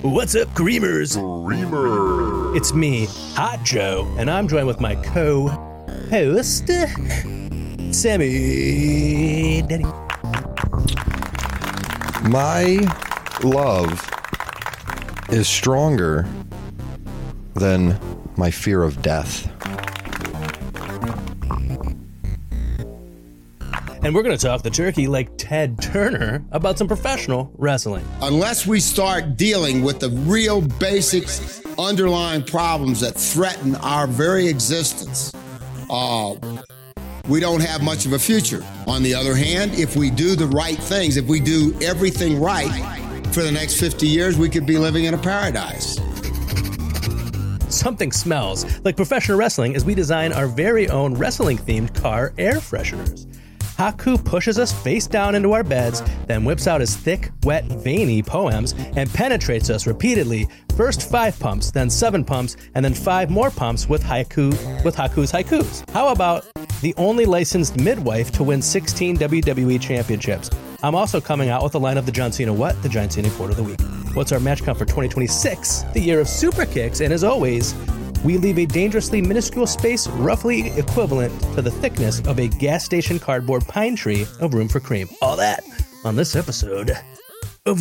What's up, Creamers? Creamer. It's me, Hot Joe, and I'm joined with my co-host, Sammy Daddy. My love is stronger than my fear of death. And we're going to talk the turkey like Ted Turner about some professional wrestling. Unless we start dealing with the real basics, underlying problems that threaten our very existence, we don't have much of a future. On the other hand, if we do the right things, if we do everything right, for the next 50 years, we could be living in a paradise. Something smells like professional wrestling as we design our very own wrestling-themed car air fresheners. Haku pushes us face down into our beds, then whips out his thick, wet, veiny poems and penetrates us repeatedly. First 5 pumps, then 7 pumps, and then 5 more pumps with Haku's haikus. How about the only licensed midwife to win 16 WWE championships? I'm also coming out with a line of the John Cena What? The John Cena Quote of the Week. What's our match count for 2026? The year of super kicks, and as always, we leave a dangerously minuscule space roughly equivalent to the thickness of a gas station cardboard pine tree of room for cream. All that on this episode of...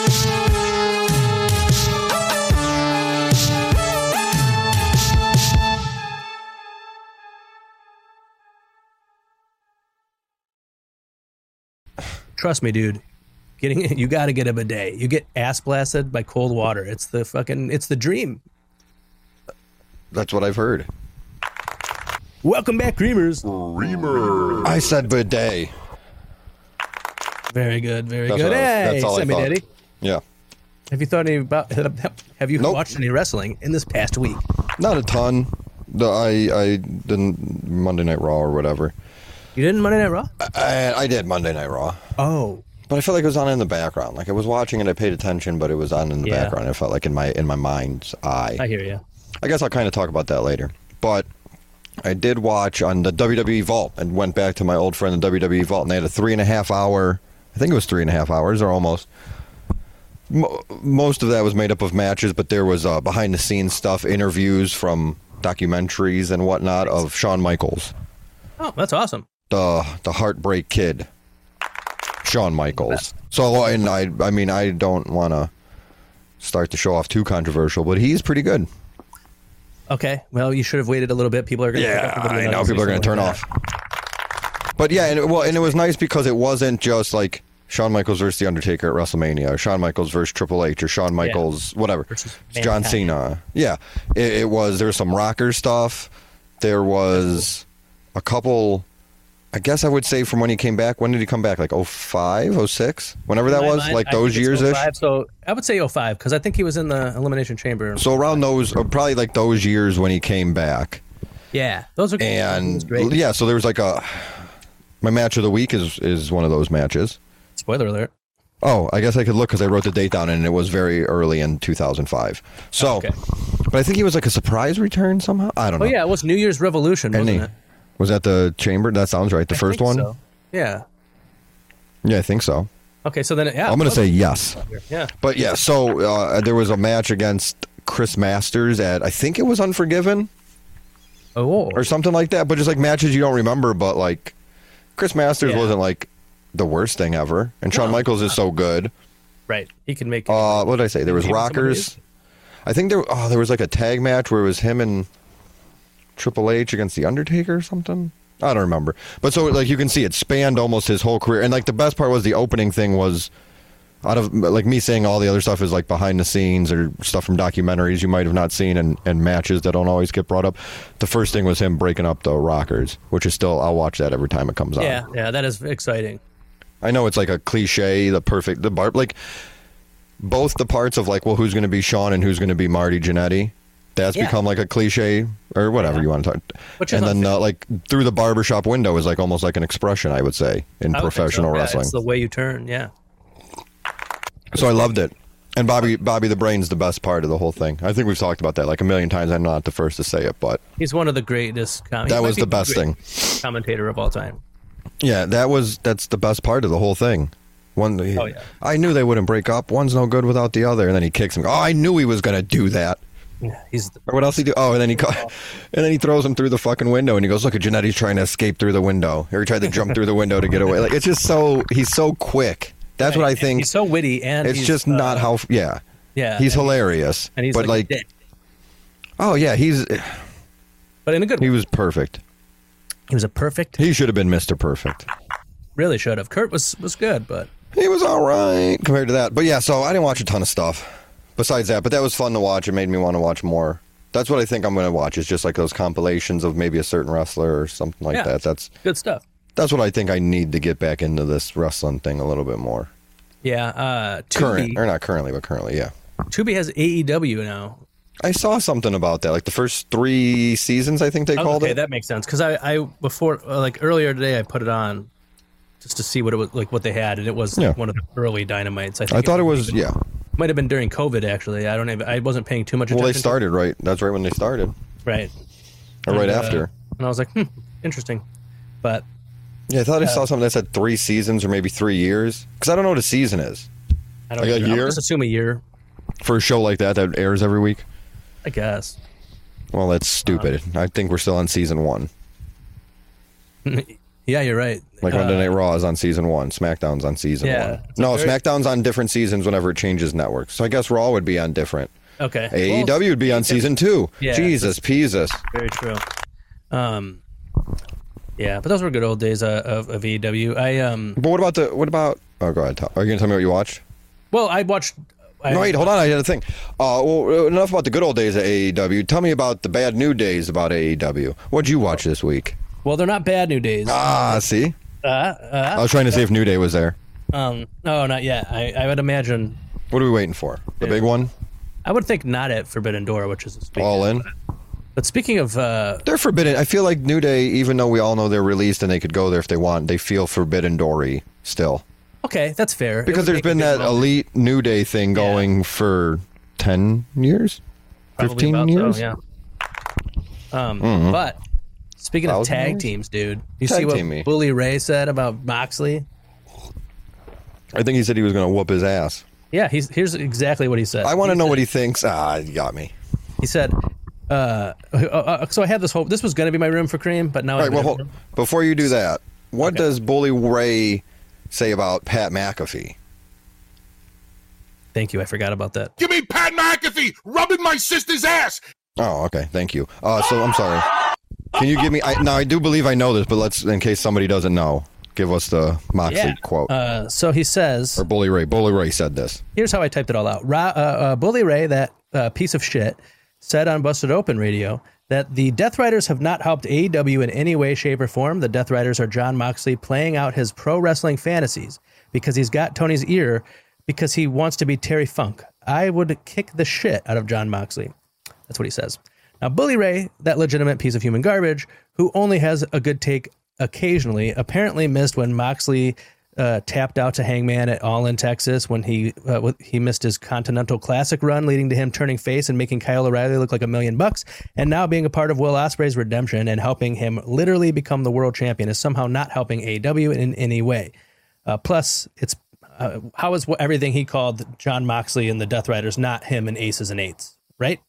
Trust me, dude. You got to get a bidet. You get ass blasted by cold water. It's the dream. That's what I've heard. Welcome back, Creamers. Creamer. I said bidet. Very good, very That's good. Hey, that's all Sammy I thought. Daddy. Yeah. Have you thought any about? Have you Nope. watched any wrestling in this past week? Not a ton. I didn't Monday Night Raw or whatever. You didn't Monday Night Raw? I did Monday Night Raw. Oh, But I felt like it was on in the background. Like I was watching it, I paid attention, but it was on in the background. I felt like in my mind's eye. I hear you. I guess I'll kind of talk about that later. But I did watch on the WWE Vault and went back to my old friend, the WWE Vault, and they had a 3.5 hour, I think it was 3.5 hours or almost. Most of that was made up of matches, but there was behind the scenes stuff, interviews from documentaries and whatnot of Shawn Michaels. Oh, that's awesome. The Heartbreak Kid, Shawn Michaels. So, and I mean, I don't want to start the show off too controversial, but he's pretty good. Okay, well, you should have waited a little bit. People are going to I know people are going to turn off. But yeah, and it was nice because it wasn't just like Shawn Michaels versus The Undertaker at WrestleMania, or Shawn Michaels versus Triple H, or Shawn Michaels, whatever, John Cena. Yeah, there was some rocker stuff. There was a couple. I guess I would say from when he came back. When did he come back? Like 05, 06? Whenever that was? Like those years-ish? 05, so I would say 05, because I think he was in the Elimination Chamber. So around those, probably like those years when he came back. Yeah, those are great. Yeah, so there was like my match of the week is one of those matches. Spoiler alert. Oh, I guess I could look because I wrote the date down and it was very early in 2005. So, but I think he was like a surprise return somehow. I don't know. Oh yeah, it was New Year's Revolution, wasn't it? Was that the Chamber? That sounds right. The first one? So. Yeah. Yeah, I think so. Okay, so then, yeah. I'm going to say yes. Yeah. But yeah, so there was a match against Chris Masters at, I think it was Unforgiven. Oh. Or something like that. But just like matches you don't remember, but like Chris Masters wasn't like the worst thing ever. And Shawn Michaels is so good. Right. He can make. What did I say? There was Rockers. I think there was like a tag match where it was him and Triple H against The Undertaker or something. I don't remember. But so like you can see it spanned almost his whole career. And like the best part was the opening thing was out of like me saying all the other stuff is like behind the scenes or stuff from documentaries you might have not seen and matches that don't always get brought up. The first thing was him breaking up the Rockers, which is still, I'll watch that every time it comes on. Yeah, that is exciting. I know it's like a cliche, like both the parts of like, well, who's going to be Shawn and who's going to be Marty Jannetty. That's become like a cliche or whatever you want to talk. And then like through the barbershop window is like almost like an expression, I would say, in professional wrestling. It's the way you turn, yeah. So I loved it. And Bobby the Brain's the best part of the whole thing. I think we've talked about that like a million times. I'm not the first to say it, but he's one of the greatest. That was the best thing. Commentator of all time. Yeah, that's the best part of the whole thing. I knew they wouldn't break up. One's no good without the other. And then he kicks him. Oh, I knew he was going to do that. Yeah, or what else he do? Oh, and then he throws him through the fucking window, and he goes, "Look at Jannetty's trying to escape through the window." Or he tried to jump through the window to get away. Like, it's just he's so quick. That's what I think. He's so witty, and it's just not how. Yeah. He's hilarious, and he's but like a dick. Oh yeah, but in a good way. He was perfect. He was a perfect. He should have been Mr. Perfect. Really should have. Kurt was good, but he was all right compared to that. But yeah, so I didn't watch a ton of stuff besides that, but that was fun to watch. It made me want to watch more. That's what I think I'm going to watch, is just like those compilations of maybe a certain wrestler or something like that. That's good stuff. That's what I think I need to get back into this wrestling thing a little bit more. Yeah. Not currently, but currently, yeah. Tubi has AEW now. I saw something about that, like the first 3 seasons, I think they called it. Okay, that makes sense. Because I before, like earlier today, I put it on just to see what it was, like what they had, and it was one of the early Dynamites. I thought it was, might have been during COVID, actually. I wasn't paying too much attention. Well, they started right. That's right when they started. Right. Or right after. And I was like, interesting. But yeah, I thought I saw something that said 3 seasons or maybe 3 years. Because I don't know what a season is. I don't like know. a year? I'll just assume a year. For a show like that airs every week? I guess. Well, that's stupid. I think we're still on season 1. Yeah, you're right. Like Monday Night Raw is on season 1. SmackDown's on season 1. No, SmackDown's on different seasons whenever it changes networks. So I guess Raw would be on different. Okay. AEW would be on season 2. Yeah, Jesus, Peasus. Very true. Yeah, but those were good old days of AEW. But what about? Oh, go ahead. Are you gonna tell me what you watched? Well, I watched. No, wait, hold on. I had a thing. Well, enough about the good old days of AEW. Tell me about the bad new days about AEW. What'd you watch this week? Well, they're not bad new days. See? I was trying to see if New Day was there. No, not yet. I would imagine. What are we waiting for? The big one? I would think not at Forbidden Door, which is All In. But speaking of, they're forbidden. I feel like New Day, even though we all know they're released and they could go there if they want, they feel Forbidden Door-y still. Okay, that's fair. Because there's been that elite New Day thing going for 10 years, 15 years. So, yeah. But speaking of tag teams, dude, you see what Bully Ray said about Moxley? I think he said he was going to whoop his ass. Yeah, here's exactly what he said. I want to know what he thinks. You got me. He said, so I had this hope. This was going to be my room for cream, but now before you do that, what does Bully Ray say about Pat McAfee? Thank you. I forgot about that. Give me Pat McAfee rubbing my sister's ass. Oh, okay. Thank you. So I'm sorry. Can you give me? Now I do believe I know this, but let's, in case somebody doesn't know, give us the Moxley quote. So he says, or Bully Ray. Bully Ray said this. Here's how I typed it all out. Bully Ray, that piece of shit, said on Busted Open Radio that the Death Riders have not helped AEW in any way, shape, or form. The Death Riders are Jon Moxley playing out his pro wrestling fantasies because he's got Tony's ear because he wants to be Terry Funk. I would kick the shit out of Jon Moxley. That's what he says. Now, Bully Ray, that legitimate piece of human garbage, who only has a good take occasionally, apparently missed when Moxley tapped out to Hangman at All in Texas when he missed his Continental Classic run, leading to him turning face and making Kyle O'Reilly look like $1 million, and now being a part of Will Ospreay's redemption and helping him literally become the world champion is somehow not helping AEW in any way. Plus, it's how is everything he called Jon Moxley and the Death Riders not him and Aces and Eights, right?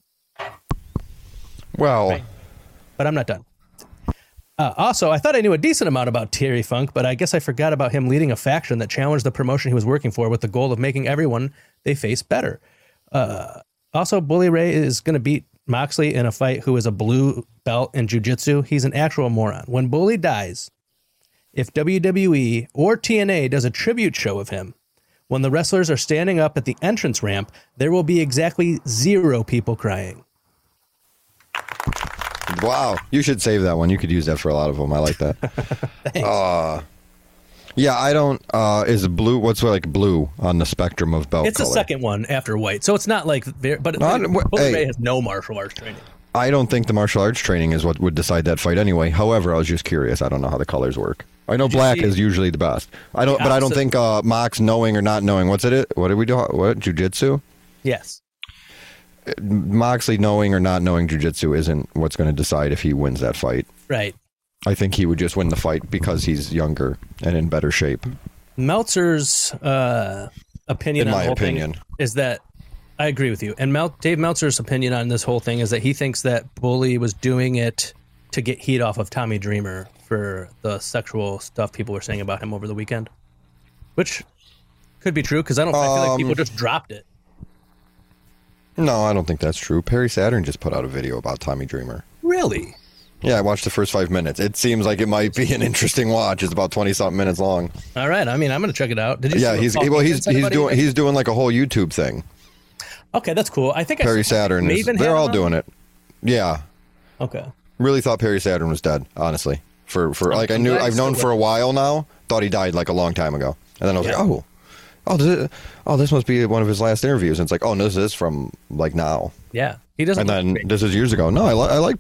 Well, right. But I'm not done. Also, I thought I knew a decent amount about Terry Funk, but I guess I forgot about him leading a faction that challenged the promotion he was working for with the goal of making everyone they face better. Also, Bully Ray is going to beat Moxley in a fight who is a blue belt in jiu-jitsu. He's an actual moron. When Bully dies, if WWE or TNA does a tribute show of him, when the wrestlers are standing up at the entrance ramp, there will be exactly 0 people crying. Wow, you should save that one. You could use that for a lot of them. I like that. Thanks. Yeah, I don't. Is blue? What's like blue on the spectrum of belt? It's color? The second one after white, so it's not like. But Bully Ray has no martial arts training. I don't think the martial arts training is what would decide that fight anyway. However, I was just curious. I don't know how the colors work. I know black is usually the best. I don't think Mox knowing or not knowing. What's it? What did we do? What jiu-jitsu? Yes. Moxley knowing or not knowing jiu-jitsu isn't what's going to decide if he wins that fight. Right. I think he would just win the fight because he's younger and in better shape. Meltzer's opinion In on my the whole opinion. thing is that I agree with you. And Dave Meltzer's opinion on this whole thing is that he thinks that Bully was doing it to get heat off of Tommy Dreamer for the sexual stuff people were saying about him over the weekend, which could be true because I feel like people just dropped it. No, I don't think that's true. Perry Saturn just put out a video about Tommy Dreamer. Really? Yeah, I watched the first 5 minutes. It seems like it might be an interesting watch. It's about 20-something minutes long. All right. I mean, I'm going to check it out. Did you? Yeah, see he's doing like a whole YouTube thing. Okay, that's cool. I think Perry Saturn they're all doing it. Yeah. Okay. Really thought Perry Saturn was dead, honestly. For like I've known for a while now. Thought he died like a long time ago. And then I was like, this must be one of his last interviews. And it's like, oh, no, this is from like now. Yeah. He doesn't. And then this is years ago. No,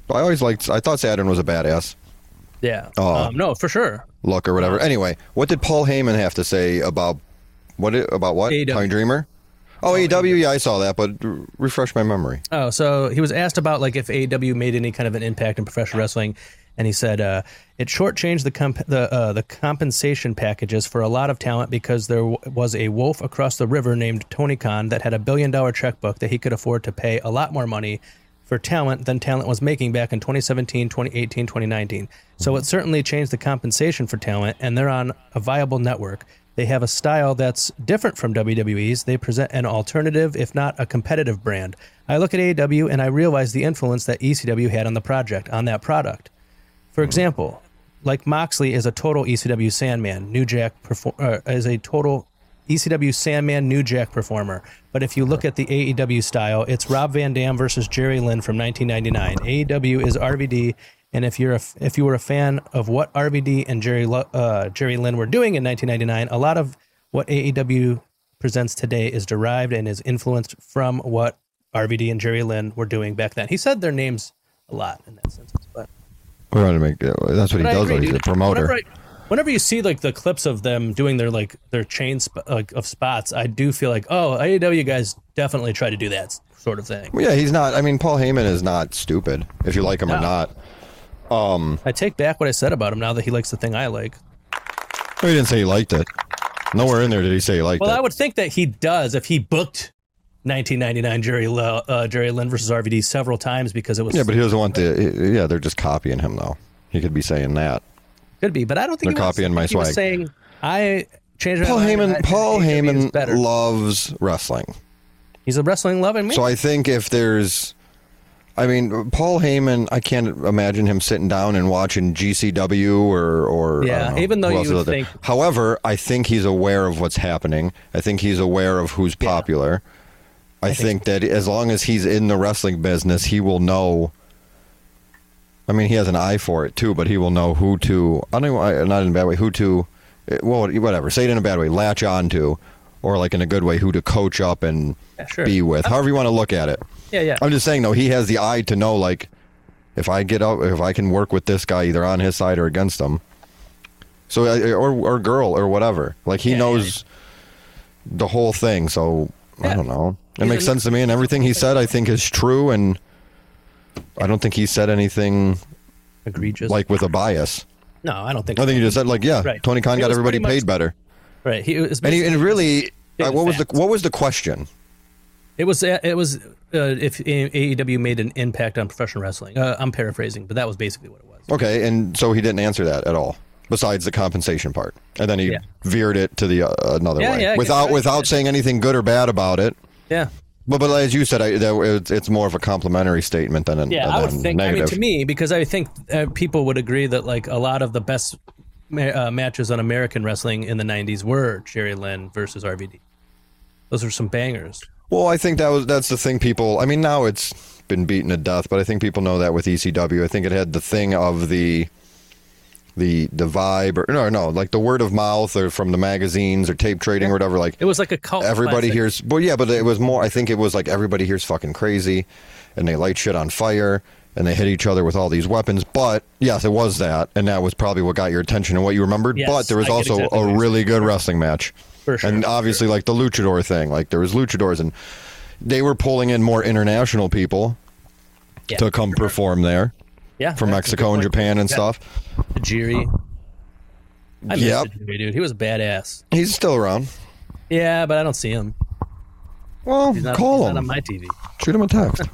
I thought Saturn was a badass. Yeah. No, for sure. Look or whatever. Anyway, what did Paul Heyman have to say about what? AEW. Tommy Dreamer? Oh, AEW. Yeah, I saw that, but refresh my memory. Oh, so he was asked about like if AEW made any kind of an impact in professional wrestling, and he said it shortchanged the compensation packages for a lot of talent because there was a wolf across the river named Tony Khan that had $1 billion checkbook that he could afford to pay a lot more money for talent than talent was making back in 2017, 2018, 2019. So it certainly changed the compensation for talent, and they're on a viable network. They have a style that's different from WWE's. They present an alternative, if not a competitive brand. I look at AEW and I realize the influence that ECW had on the project, on that product. For example, like Moxley is a total ECW Sandman, New Jack is a total ECW Sandman, New Jack performer. But if you look at the AEW style, it's Rob Van Dam versus Jerry Lynn from 1999. AEW is RVD. And if you were a fan of what RVD and Jerry Lynn were doing in 1999, a lot of what AEW presents today is derived and is influenced from what RVD and Jerry Lynn were doing back then. He said their names a lot in that sentence, but we're going to make that's what he does. He's a promoter. Whenever you see like the clips of them doing their chain of spots, I do feel like, oh, AEW guys definitely try to do that sort of thing. Well, yeah, he's not. I mean, Paul Heyman is not stupid, if you like him or not. I take back what I said about him now that he likes the thing I like. He didn't say he liked it. Nowhere in there did he say he liked it. Well, I would think that he does if he booked 1999 Jerry Lynn versus RVD several times because it was... Yeah, but he doesn't want the... Yeah, they're just copying him, though. He could be saying that. Could be, but I don't think they're copying my swag. He was saying, I changed Paul Heyman loves wrestling. He's a wrestling-loving man. So I think if there's... I mean, Paul Heyman, I can't imagine him sitting down and watching GCW or yeah, even though you would think. However, I think he's aware of what's happening. I think he's aware of who's popular. I think that as long as he's in the wrestling business, he will know. I mean, he has an eye for it too, but he will know who to. Not in a bad way. Who to? Well, whatever. Say it in a bad way. Latch on to, or like in a good way, who to coach up and be with. However you want to look at it. Yeah. I'm just saying, though, he has the eye to know, like, if I can work with this guy either on his side or against him. So, or girl or whatever. Like, he knows the whole thing. So, I don't know. It makes sense to me. And everything he said, I think, is true. And I don't think he said anything egregious, like with a bias. No, I don't think I think he just said, like, Tony Khan got everybody paid better. Right. And really, what was the question? It was if AEW made an impact on professional wrestling. I'm paraphrasing, but that was basically what it was. Okay, and so he didn't answer that at all, besides the compensation part, and then he veered it to the another way without saying anything good or bad about it. Yeah, but as you said, it's more of a complimentary statement than I would think. Negative. I mean, to me, because I think people would agree that like a lot of the best matches on American wrestling in the '90s were Jerry Lynn versus RVD. Those are some bangers. Well, I think that's the thing people... I mean, now it's been beaten to death, but I think people know that with ECW. I think it had the thing of the vibe, or no, like the word of mouth, or from the magazines, or tape trading, or whatever. Like, it was like a cult. Everybody hears... Well, yeah, but it was more... I think it was like everybody hears fucking crazy, and they light shit on fire, and they hit each other with all these weapons. But, yes, it was that, and that was probably what got your attention and what you remembered. Yes, but there was also a really good wrestling match. For sure, and obviously, like the luchador thing, like there was luchadors, and they were pulling in more international people to come perform there. Yeah, from Mexico and Japan and stuff. Tajiri. I miss Jimmy, dude. He was badass. He's still around. Yeah, but I don't see him. Well, call him. Not on my TV. Shoot him a text.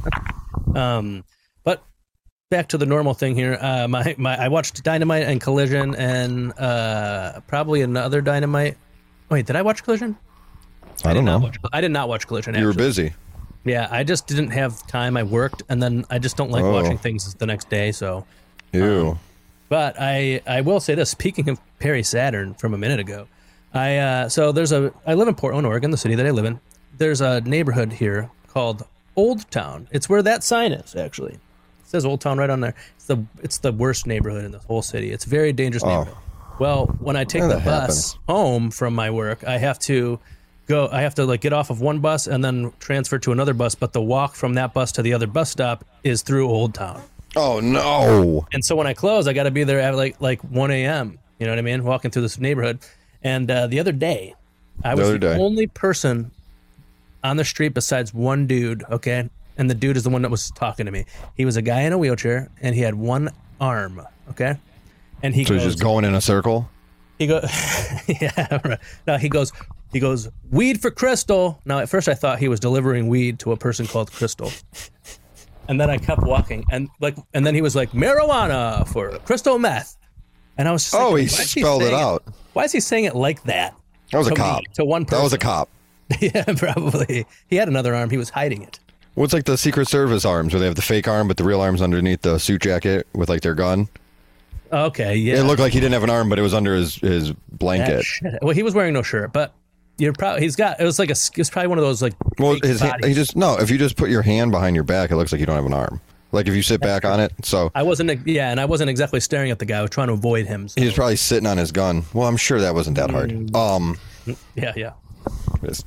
But back to the normal thing here. I watched Dynamite and Collision and probably another Dynamite. Wait, did I watch Collision? I don't know. I did not watch Collision. You were busy. Yeah, I just didn't have time. I worked, and then I just don't like watching things the next day. So, Ew. But I will say this. Speaking of Perry Saturn from a minute ago, I live in Portland, Oregon, the city that I live in. There's a neighborhood here called Old Town. It's where that sign is, actually. It says Old Town right on there. It's the worst neighborhood in the whole city. It's a very dangerous neighborhood. Well, when I take the bus home from my work, I have to get off of one bus and then transfer to another bus, but the walk from that bus to the other bus stop is through Old Town. Oh no. And so when I close, I got to be there at like 1 a.m. You know what I mean? Walking through this neighborhood. And the other day, I was the only person on the street besides one dude, okay? And the dude is the one that was talking to me. He was a guy in a wheelchair, and he had one arm, okay? And he goes, just going in a circle? He goes, yeah, right. No, he goes, weed for Crystal. Now, at first I thought he was delivering weed to a person called Crystal. And then I kept walking, and then he was like, marijuana for crystal meth. And I was just he spelled it out. Why is he saying it like that? That was a cop. To one person. That was a cop. Yeah, probably. He had another arm. He was hiding it. Well, it's like the Secret Service arms, where they have the fake arm, but the real arm's underneath the suit jacket with like their gun. Okay, yeah. It looked like he didn't have an arm, but it was under his blanket. Well, he was wearing no shirt, but you're probably it's probably one of those like. Well, if you just put your hand behind your back, it looks like you don't have an arm. Like if you sit back on it. So I wasn't exactly staring at the guy. I was trying to avoid him. So. He was probably sitting on his gun. Well, I'm sure that wasn't that hard. Yeah. Just,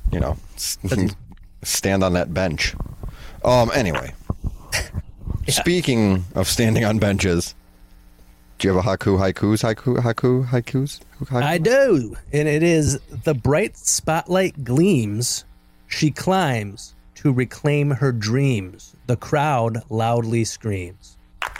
stand on that bench. Anyway, Speaking of standing on benches, do you have a haikus? I do, and it is: the bright spotlight gleams, she climbs to reclaim her dreams. The crowd loudly screams.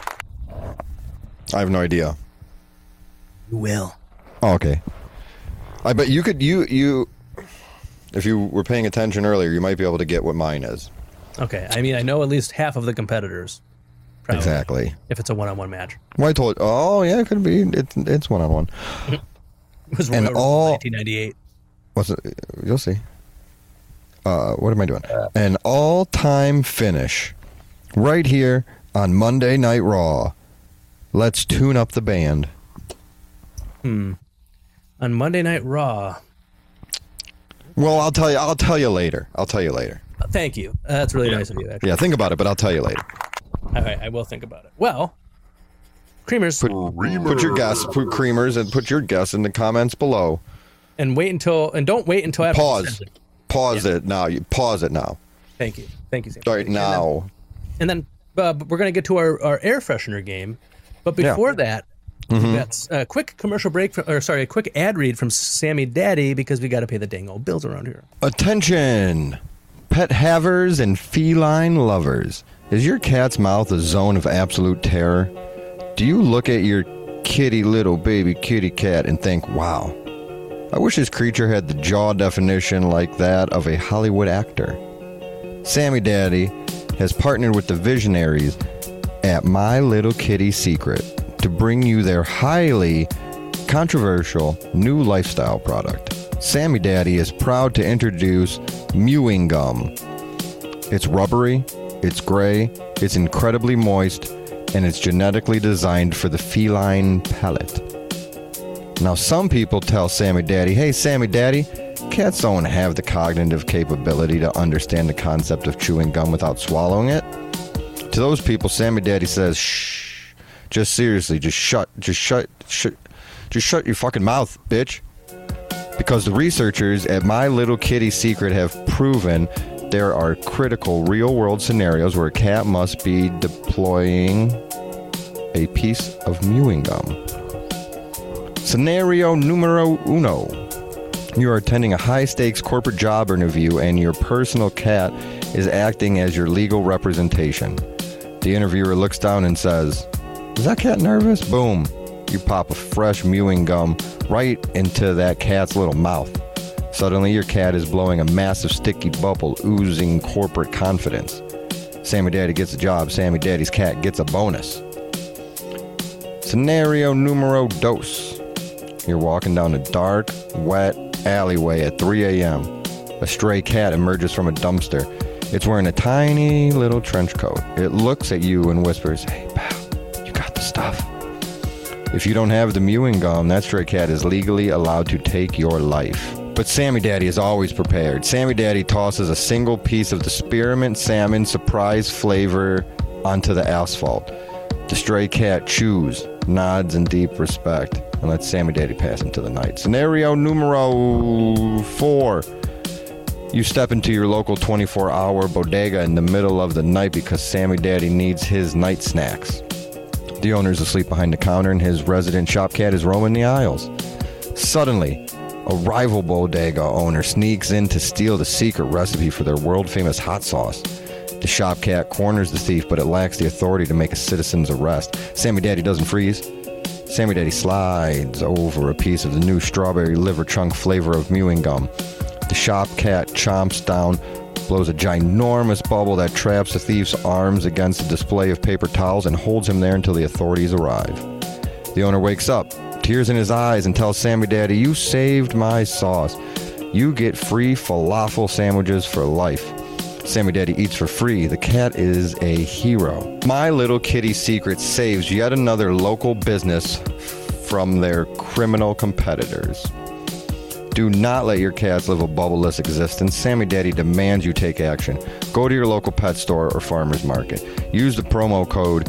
I have no idea. You will. Oh, okay. I bet you could. You, if you were paying attention earlier, you might be able to get what mine is. Okay. I mean, I know at least half of the competitors. Probably, exactly. If it's a one-on-one match. Well, I told. Oh, yeah, it could be. It's one-on-one. It was and all 1998. What's it? You'll see. What am I doing? An all-time finish, right here on Monday Night Raw. Let's tune up the band. On Monday Night Raw. Well, I'll tell you later. Thank you. That's really nice of you, actually. Yeah, think about it, but I'll tell you later. All right, I will think about it. Well, Creamers. Put your guess. Put Creamers and put your guess in the comments below. And don't wait until after. Pause it now. Pause it now. Thank you, Sam. All right, now. And then we're going to get to our air freshener game. But before that, that's a quick commercial break, a quick ad read from Sammy Daddy, because we got to pay the dang old bills around here. Attention, pet havers and feline lovers. Is your cat's mouth a zone of absolute terror? Do you look at your little baby kitty cat and think, wow, I wish this creature had the jaw definition like that of a Hollywood actor? Sammy Daddy has partnered with the visionaries at My Little Kitty Secret to bring you their highly controversial new lifestyle product. Sammy Daddy is proud to introduce Mewing Gum. It's rubbery, it's gray, it's incredibly moist, and it's genetically designed for the feline palate. Now, some people tell Sammy Daddy, hey, Sammy Daddy, cats don't have the cognitive capability to understand the concept of chewing gum without swallowing it. To those people, Sammy Daddy says, shh. Just seriously, just shut your fucking mouth, bitch. Because the researchers at My Little Kitty Secret have proven there are critical real-world scenarios where a cat must be deploying a piece of mewing gum. Scenario numero uno. You are attending a high-stakes corporate job interview and your personal cat is acting as your legal representation. The interviewer looks down and says, is that cat nervous? Boom. You pop a fresh mewing gum right into that cat's little mouth. Suddenly, your cat is blowing a massive sticky bubble, oozing corporate confidence. Sammy Daddy gets a job. Sammy Daddy's cat gets a bonus. Scenario numero dos. You're walking down a dark, wet alleyway at 3 a.m. A stray cat emerges from a dumpster. It's wearing a tiny little trench coat. It looks at you and whispers, "Hey, pal, you got the stuff." If you don't have the mewing gum, that stray cat is legally allowed to take your life. But Sammy Daddy is always prepared. Sammy Daddy tosses a single piece of the spearmint salmon surprise flavor onto the asphalt. The stray cat chews, nods in deep respect, and lets Sammy Daddy pass into the night. Scenario numero 4. You step into your local 24-hour bodega in the middle of the night because Sammy Daddy needs his night snacks. The owner's asleep behind the counter and his resident shop cat is roaming the aisles. Suddenly, a rival bodega owner sneaks in to steal the secret recipe for their world-famous hot sauce. The shop cat corners the thief, but it lacks the authority to make a citizen's arrest. Sammy Daddy doesn't freeze. Sammy Daddy slides over a piece of the new strawberry liver chunk flavor of mewing gum. The shop cat chomps down, blows a ginormous bubble that traps the thief's arms against a display of paper towels and holds him there until the authorities arrive. The owner wakes up, tears in his eyes, and tells Sammy Daddy, "You saved my sauce. You get free falafel sandwiches for life." Sammy Daddy eats for free. The cat is a hero. My Little Kitty Secrets saves yet another local business from their criminal competitors. Do not let your cats live a bubbleless existence. Sammy Daddy demands you take action. Go to your local pet store or farmer's market. Use the promo code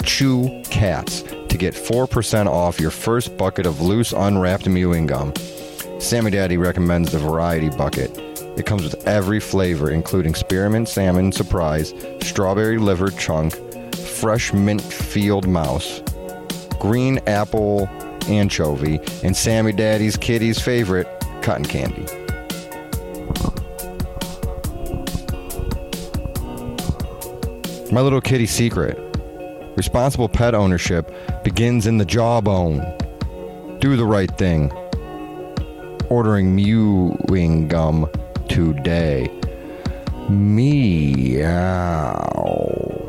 CHEWCATS to get 4% off your first bucket of loose unwrapped mewing gum. Sammy Daddy recommends the variety bucket. It comes with every flavor, including spearmint salmon surprise, strawberry liver chunk, fresh mint field mouse, green apple anchovy, and Sammy Daddy's kitty's favorite, cotton candy. My Little Kitty Secret. Responsible pet ownership begins in the jawbone. Do the right thing. Ordering mewing gum today. Meow.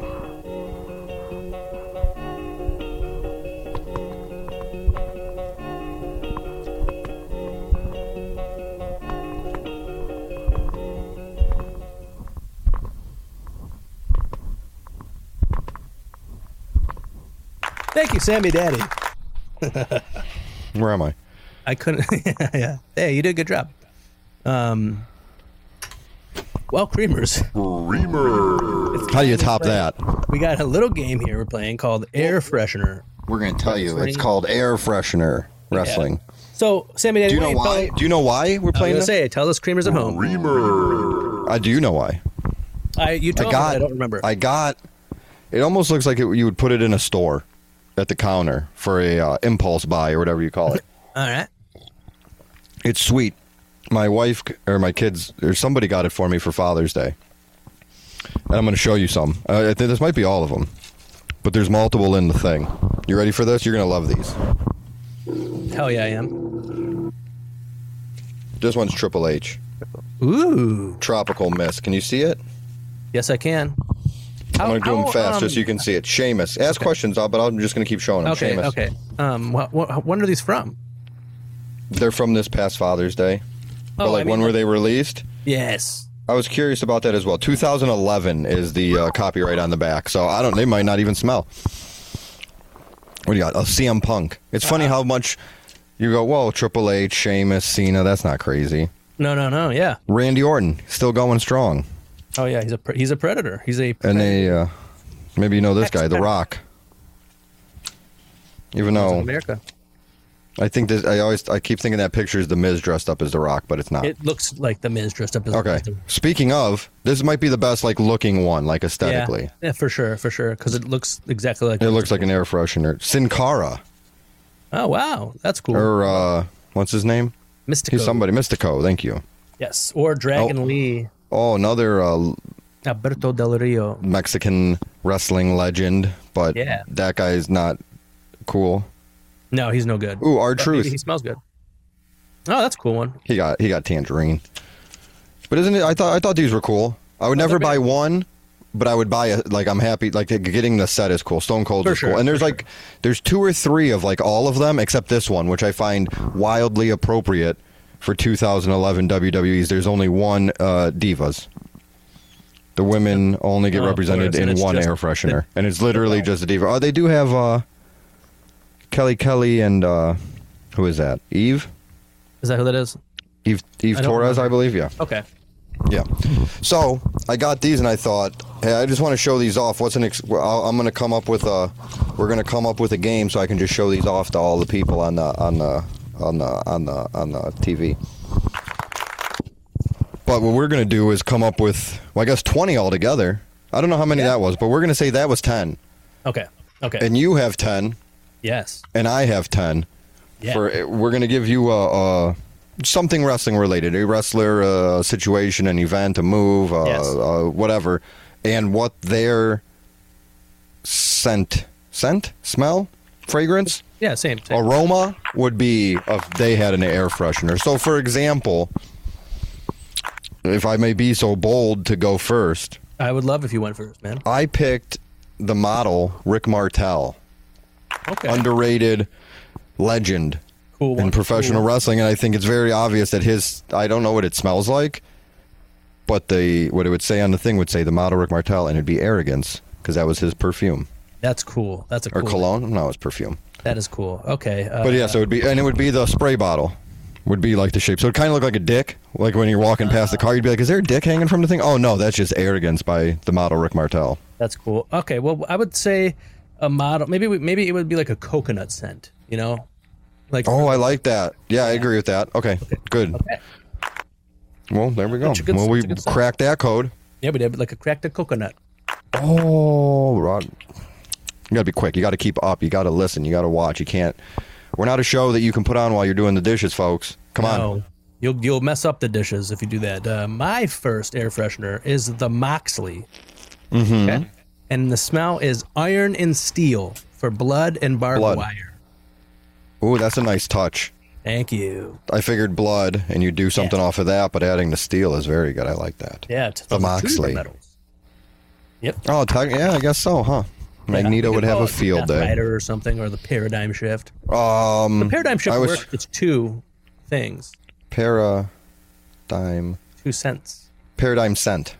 Thank you, Sammy Daddy. Where am I? I couldn't. Yeah. Hey, you did a good job. Well, Creamers. How do you top that? We got a little game here we're playing called Air Freshener. We're going to tell you. It's called Air Freshener Wrestling. Yeah. So, Sammy Daddy, Do you know why? Do you know why we're playing this? Tell us Creamers at home. Do you know why? You told me, I don't remember. It almost looks like you would put it in a store at the counter for a impulse buy or whatever you call it. All right. It's sweet. My wife or my kids or somebody got it for me for Father's Day. And I'm going to show you some. I think this might be all of them. But there's multiple in the thing. You ready for this? You're going to love these. Hell yeah, I am. This one's Triple H. Ooh. Tropical Mist. Can you see it? Yes, I can. I'm going to do them fast just so you can see it. Sheamus. Ask questions, but I'm just going to keep showing them. Okay, Sheamus. okay. When are these from? They're from this past Father's Day. But when were they released? Yes. I was curious about that as well. 2011 is the copyright on the back, so they might not even smell. What do you got? CM Punk. It's funny how much you go, whoa, Triple H, Sheamus, Cena. That's not crazy. No. Yeah. Randy Orton still going strong. Oh yeah, he's a predator. He's a predator. And they maybe you know this guy, The Rock. Even though America. I think this, I keep thinking that picture is The Miz dressed up as The Rock, but it's not. It looks like The Miz dressed up as okay. The Miz. Speaking of, this might be the best looking one, aesthetically. Yeah, for sure, because it looks exactly like. It looks like an air freshener. Sin Cara. Oh wow, that's cool. Or what's his name? Mystico. He's somebody. Mystico. Thank you. Yes, or Dragon Lee. Oh, another Alberto Del Rio. Mexican wrestling legend, but that guy's not cool. No, he's no good. Ooh, But R-Truth. maybe he smells good. Oh, that's a cool one. He got tangerine. But isn't it? I thought these were cool. I would never buy one, but I would buy I'm happy. Like getting the set is cool. Stone Cold is cool. And there's 2 or 3 of like all of them except this one, which I find wildly appropriate for 2011 WWE's. There's only one Divas. The women only get represented in one air freshener, and it's literally just a Diva. Oh, they do have Kelly and who is that? Eve? Is that who that is? Eve Torres, I believe. Yeah. Okay. Yeah. So I got these, and I thought, hey, I just want to show these off. I'm going to come up with we're going to come up with a game so I can just show these off to all the people on the TV. But what we're going to do is come up with, well, I guess 20 altogether. I don't know how many that was, but we're going to say that was 10. Okay. And you have 10. Yes. And I have 10. Yeah. We're going to give you something wrestling related, a wrestler, situation, an event, a move, whatever, and what their smell, fragrance, same. aroma would be if they had an air freshener. So, for example, if I may be so bold to go first, I would love if you went first, man. I picked the model Rick Martel, underrated legend. In professional wrestling, and I think it's very obvious that I don't know what it smells like, but what it would say on the thing would say the model Rick Martel, and it'd be Arrogance, because that was his perfume. That's cool. That's a cool. Or cologne? No, it's perfume. That is cool. Okay. But yeah, so it would be the spray bottle, would be like the shape. So it kind of looked like a dick, like when you're walking past the car, you'd be like, is there a dick hanging from the thing? Oh no, that's just Arrogance by the model Rick Martel. That's cool. Okay, well, I would say a model, maybe it would be like a coconut scent, you know? Like, I like that. Yeah, I agree with that. Okay. Good. Okay. Well, there we go. Well, we cracked that code. Yeah, we did like a cracked coconut. Oh, Rod. You got to be quick. You got to keep up. You got to listen. You got to watch. You can't. We're not a show that you can put on while you're doing the dishes, folks. Come on. You'll mess up the dishes if you do that. My first air freshener is the Moxley. Mm-hmm. Okay? And the smell is iron and steel for blood and barbed wire. Ooh, that's a nice touch. Thank you. I figured blood, and you do something off of that, but adding the steel is very good. I like that. Yeah, the Moxley. Yep. Oh, I guess so, huh? Magneto would have a field day. Rider or something, or the Paradigm Shift. The Paradigm Shift works. It's 2 things. Paradigm. 2 cents. Paradigm scent.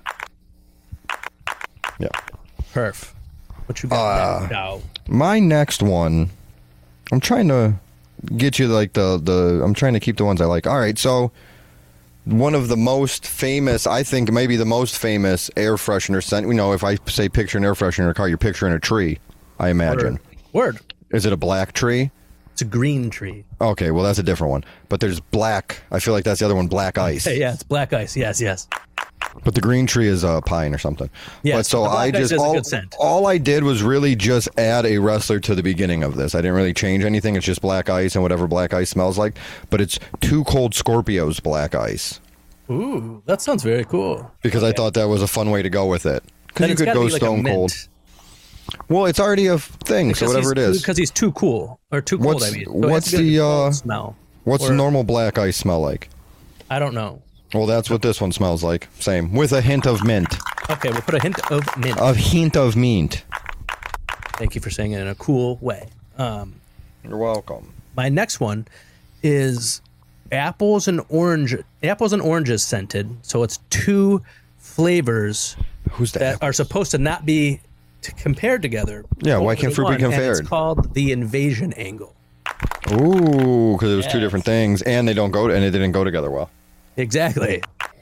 Yeah. Perf. What you got now? My next one, I'm trying to get you like I'm trying to keep the ones I like. All right, so one of the most famous, I think maybe the most famous air freshener scent. You know, if I say picture an air freshener in a car, you're picturing a tree, I imagine. Word. Is it a black tree? It's a green tree. Okay, well, that's a different one. But there's black. I feel like that's the other one, black ice. Hey, yeah, it's black ice. Yes. But the green tree is a pine or something. Yeah, but so I just all I did was really just add a wrestler to the beginning of this. I didn't really change anything. It's just black ice and whatever black ice smells like. But it's 2 Cold Scorpios black ice. Ooh, that sounds very cool. Because I thought that was a fun way to go with it. Because you could go Stone Cold. Well, it's already a thing, because so whatever it is. Because he's too cool or too cold. So what's the smell? What's the normal black ice smell like? I don't know. Well, that's what this one smells like. Same. With a hint of mint. Okay, we'll put a hint of mint. A hint of mint. Thank you for saying it in a cool way. You're welcome. My next one is apples and oranges scented. So it's 2 flavors that are supposed to not be compared together. Yeah, why can't fruit be compared? It's called the Invasion Angle. Ooh, because it was 2 different things, and it didn't go together well. Exactly.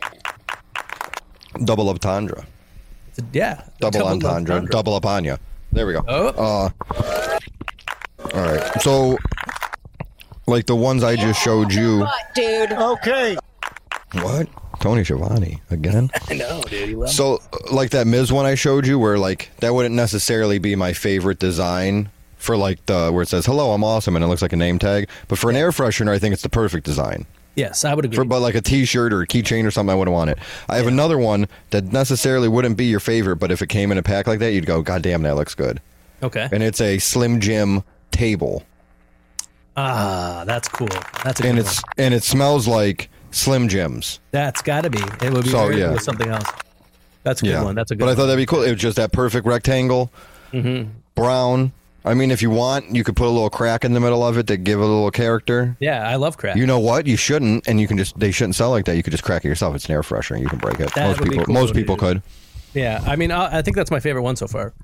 Double entendre. Yeah. Double entendre. Double up on you. There we go. All right. So, like the ones I just showed you. Dude. Okay. What? Tony Schiavone again? I know, dude. So, like that Miz one I showed you, where like that wouldn't necessarily be my favorite design for like where it says "Hello, I'm awesome" and it looks like a name tag. But for an air freshener, I think it's the perfect design. Yes, I would agree. But like a T-shirt or a keychain or something, I wouldn't want it. I have another one that necessarily wouldn't be your favorite, but if it came in a pack like that, you'd go, God damn, that looks good. Okay. And it's a Slim Jim table. Ah, that's cool. That's a And good it's one. and it smells like Slim Jims. That's got to be. It would be So, very yeah. cool with something else. That's a good one. That's a good But I one. thought that'd be cool. It was just that perfect rectangle, brown. I mean, if you want, you could put a little crack in the middle of it to give it a little character. Yeah, I love crack. You know what? You shouldn't, and they shouldn't sell like that. You could just crack it yourself. It's an air freshener. You can break it. That would be cool Most to people do. could. Yeah, I mean, I think that's my favorite one so far.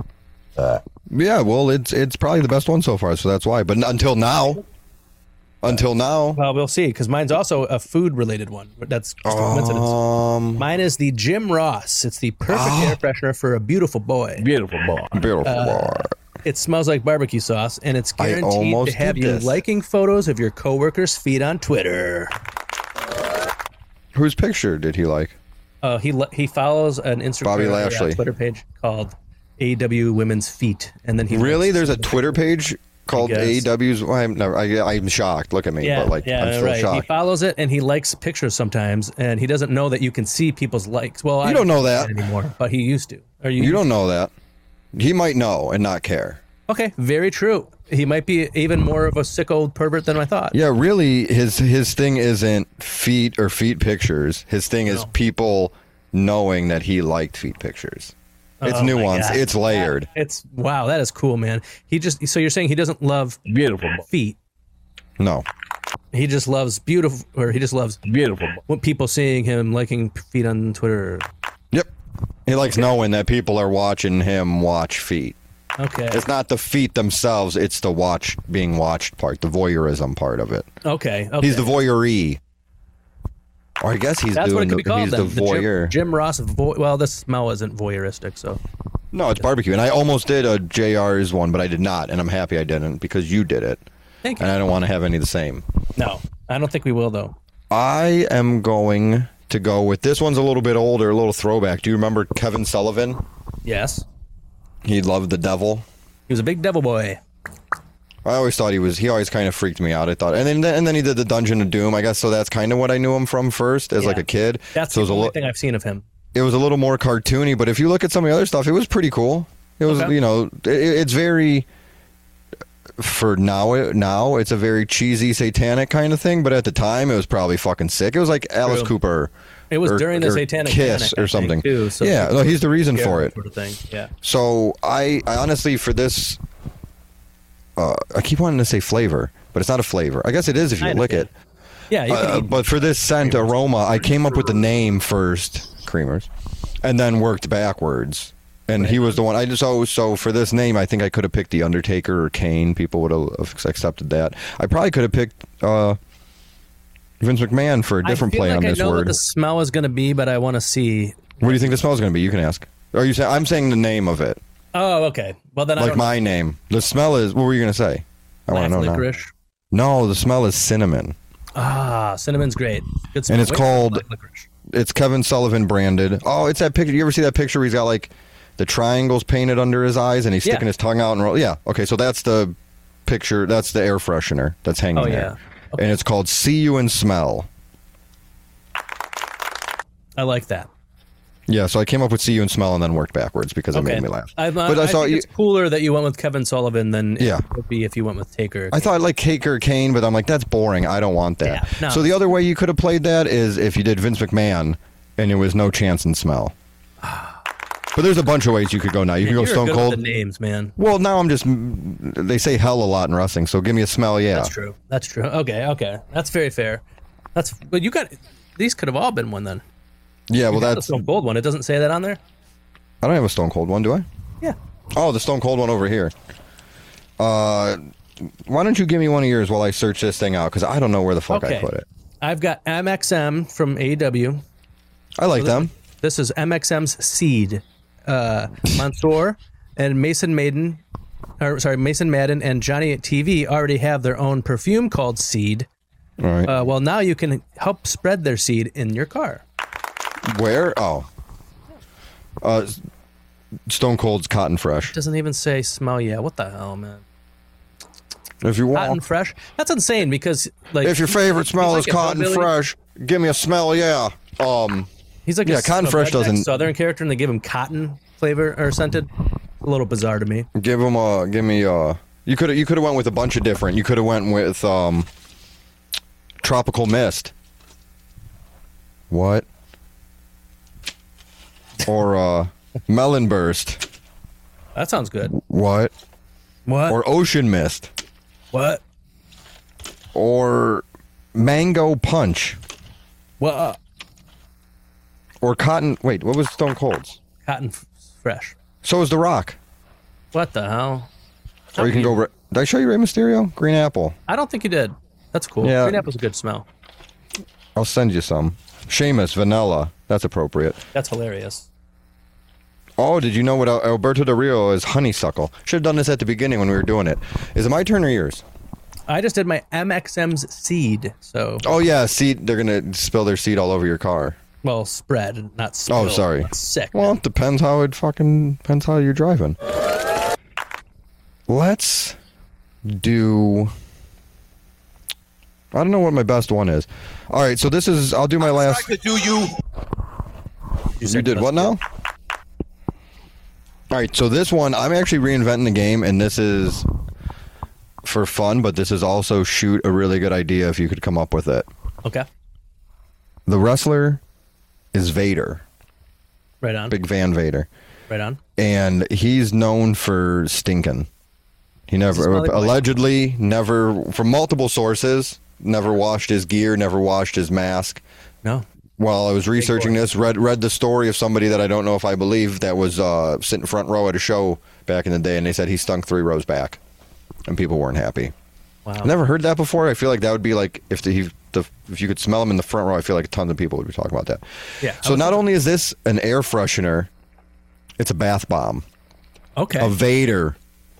Yeah, well, it's probably the best one so far, so that's why. But until now, Well, we'll see, because mine's also a food-related one. That's just a coincidence. Mine is the Jim Ross. It's the perfect air freshener for a beautiful boy. Beautiful boy. beautiful. It smells like barbecue sauce, and it's guaranteed almost to have did you this. liking photos of your coworkers' feet on Twitter. Whose picture did he like? He follows an Instagram Bobby or Lashley. Twitter page called AW Women's Feet, and then he Really? likes There's a the Twitter page called guess. AEW's. Well, I'm shocked. Look at me, Yeah, but like I'm still right. He shocked. follows it and he likes pictures sometimes, and he doesn't know that you can see people's likes. Well, I You don't know that. anymore, but he used to. Or You don't know that. He might know and not care. Okay, very true. He might be even more of a sick old pervert than I thought. Yeah, really, his thing isn't feet or feet pictures. His thing is people knowing that he liked feet pictures. It's Oh my nuanced. God. It's layered. It's wow, that is cool, man. So you're saying he doesn't love Beautiful boy. feet. No. He just loves beautiful, or he just loves Beautiful boy. what people seeing him liking feet on Twitter. Yep. He likes knowing that people are watching him watch feet. Okay. It's not the feet themselves, it's the being watched part, the voyeurism part of it. Okay. He's the voyeuree. Or I guess he's That's what doing it could be called. he's Then. the voyeur. Jim Ross. Well, the smell isn't voyeuristic, so No, it's barbecue. And I almost did a JR's one, but I did not. And I'm happy I didn't because you did it. thank you. And I don't want to have any of the same. No, I don't think we will though. I am going to go with this one's a little bit older, a little throwback. Do you remember Kevin Sullivan? Yes, He loved the devil. he was a big devil boy. I always thought he always kind of freaked me out. I thought, and then he did the Dungeon of Doom. I guess so. That's kind of what I knew him from first as like Yeah. a kid. That's so it the was only thing I've seen of him. it was a little more cartoony. But if you look at some of the other stuff, it was pretty cool. It was Okay. it's very for now it's a very cheesy satanic kind of thing. But at the time, it was probably fucking sick. It was like Alice True. Cooper. It was or- during the or Satanic Kiss Panic, or I something. think, too, so yeah, people no, he's the reason Yeah, for it. sort of thing. Yeah. So I honestly for this, I keep wanting to say flavor, but it's not a flavor. I guess it is if you I lick understand. it. Yeah, you can eat But for this scent aroma, I came up with the name first, Creamers, and then worked backwards. And he was the one. So for this name, I think I could have picked the Undertaker or Kane. People would have accepted that. I probably could have picked Vince McMahon for a different I feel play like on I this know word. what the smell is going to be, but I want to see. What do you think the smell is going to be? You can ask. Are you saying I'm saying the name of it, Oh, okay. Well, then I like don't my name? The smell is. What were you going to say? I want to know now. licorice. No, the smell is cinnamon. Ah, cinnamon's great. Good smell. And it's Wait, called- like licorice. It's Kevin Sullivan branded. Oh, it's that picture. You ever see that picture where he's got like the triangles painted under his eyes and he's sticking Yeah. his tongue out and roll? Yeah. Okay, so that's the picture. That's the air freshener that's hanging Oh, there. yeah. And it's called See You and Smell. I like that. Yeah, so I came up with See You and Smell and then worked backwards because it Okay. made me laugh. I But I saw think you. it's cooler that you went with Kevin Sullivan than Yeah. it would be if you went with Taker. I thought like Cake or Kane, but I'm like, that's boring. I don't want that. Yeah, no. So the other way you could have played that is if you did Vince McMahon and it was No Chance in Smell. But there's a bunch of ways you could go now. You can go You're Stone good Cold. with the names, man. Well, now I'm just. They say hell a lot in wrestling, so give me a smell, yeah. That's true. That's true. Okay. That's very fair. But you got these could have all been one then. Yeah, well, You got the that's. Stone Cold one. It doesn't say that on there. I don't have a Stone Cold one, do I? Yeah. Oh, the Stone Cold one over here. Why don't you give me one of yours while I search this thing out? Because I don't know where the fuck Okay. I put it. I've got MXM from AEW. I like them. This is MXM's Seed. Mansoor and Mason Madden and Johnny at TV already have their own perfume called Seed. All right. Well, now you can help spread their seed in your car. Where? Oh. Stone Cold's Cotton Fresh. It doesn't even say smell yet. What the hell, man? If you Cotton want. Fresh? That's insane because like If your favorite smell he's is like a Cotton hillbilly. Fresh, give me a smell, yeah. he's like yeah, Cotton Fresh redneck doesn't- Southern character, and they give him cotton flavor or scented. A little bizarre to me. Give me You could have went with a bunch of different. You could have went with Tropical Mist. What? Or Melon Burst. That sounds good. What? What? Or Ocean Mist. What? Or Mango Punch. What? Or Cotton. Wait, what was Stone Cold's? Cotton Fresh. So is The Rock. What the hell? Or you can go. Did I show you Rey Mysterio? Green Apple. I don't think you did. That's cool. Yeah. Green apple's a good smell. I'll send you some. Seamus Vanilla. That's appropriate. That's hilarious. Oh, did you know what Alberto Del Rio is? Honeysuckle. Should have done this at the beginning when we were doing it. Is it my turn or yours? I just did my MXM's seed. So. Oh yeah, seed. They're gonna spill their seed all over your car. Well, spread, not spill. Oh, sorry. That's sick. Well, it depends how you're driving. Let's do. I don't know what my best one is. All right, so this is. I'll do my last. To do you. You did what now? All right, so this one, I'm actually reinventing the game, and this is for fun, but this is also shoot a really good idea if you could come up with it. Okay. The wrestler is Vader. Right on. Big Van Vader. Right on. And he's known for stinking. He never, allegedly, never, from multiple sources, never washed his gear, never washed his mask. No. While I was researching this, read the story of somebody that I don't know if I believe that was sitting front row at a show back in the day, and they said he stunk 3 rows back, and people weren't happy. Wow. I've never heard that before. I feel like that would be like if you could smell him in the front row. I feel like tons of people would be talking about that. Yeah. So not only is this an air freshener, it's a bath bomb. Okay. A Vader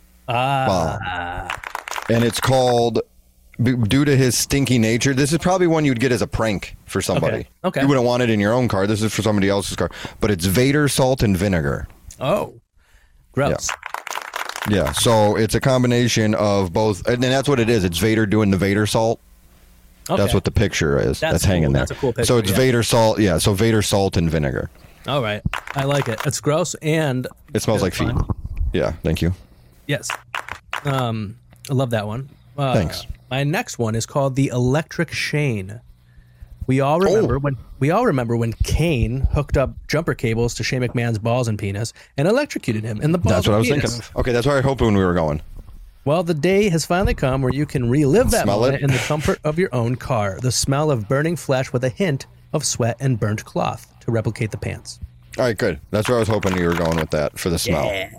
bomb, and it's called. Due to his stinky nature, this is probably one you'd get as a prank for somebody. Okay. You wouldn't want it in your own car. This is for somebody else's car. But it's Vader salt and vinegar. Oh. Gross. Yeah. So it's a combination of both. And that's what it is. It's Vader doing the Vader salt. Okay. That's what the picture is. That's hanging cool. there. That's a cool picture. So it's yeah. Vader salt. Yeah. So Vader salt and vinegar. All right. I like it. It's gross and It smells like feet. fun. Yeah. Thank you. Yes. I love that one. Thanks. My next one is called the Electric Shane. We all remember when Kane hooked up jumper cables to Shane McMahon's balls and penis and electrocuted him in the balls. That's what I was penis. thinking. Okay. That's where I hoped when we were going. Well, the day has finally come where you can relive that Smell moment it? in the comfort of your own car. The smell of burning flesh with a hint of sweat and burnt cloth to replicate the pants. All right. Good. That's where I was hoping you were going with that for the smell. Yeah.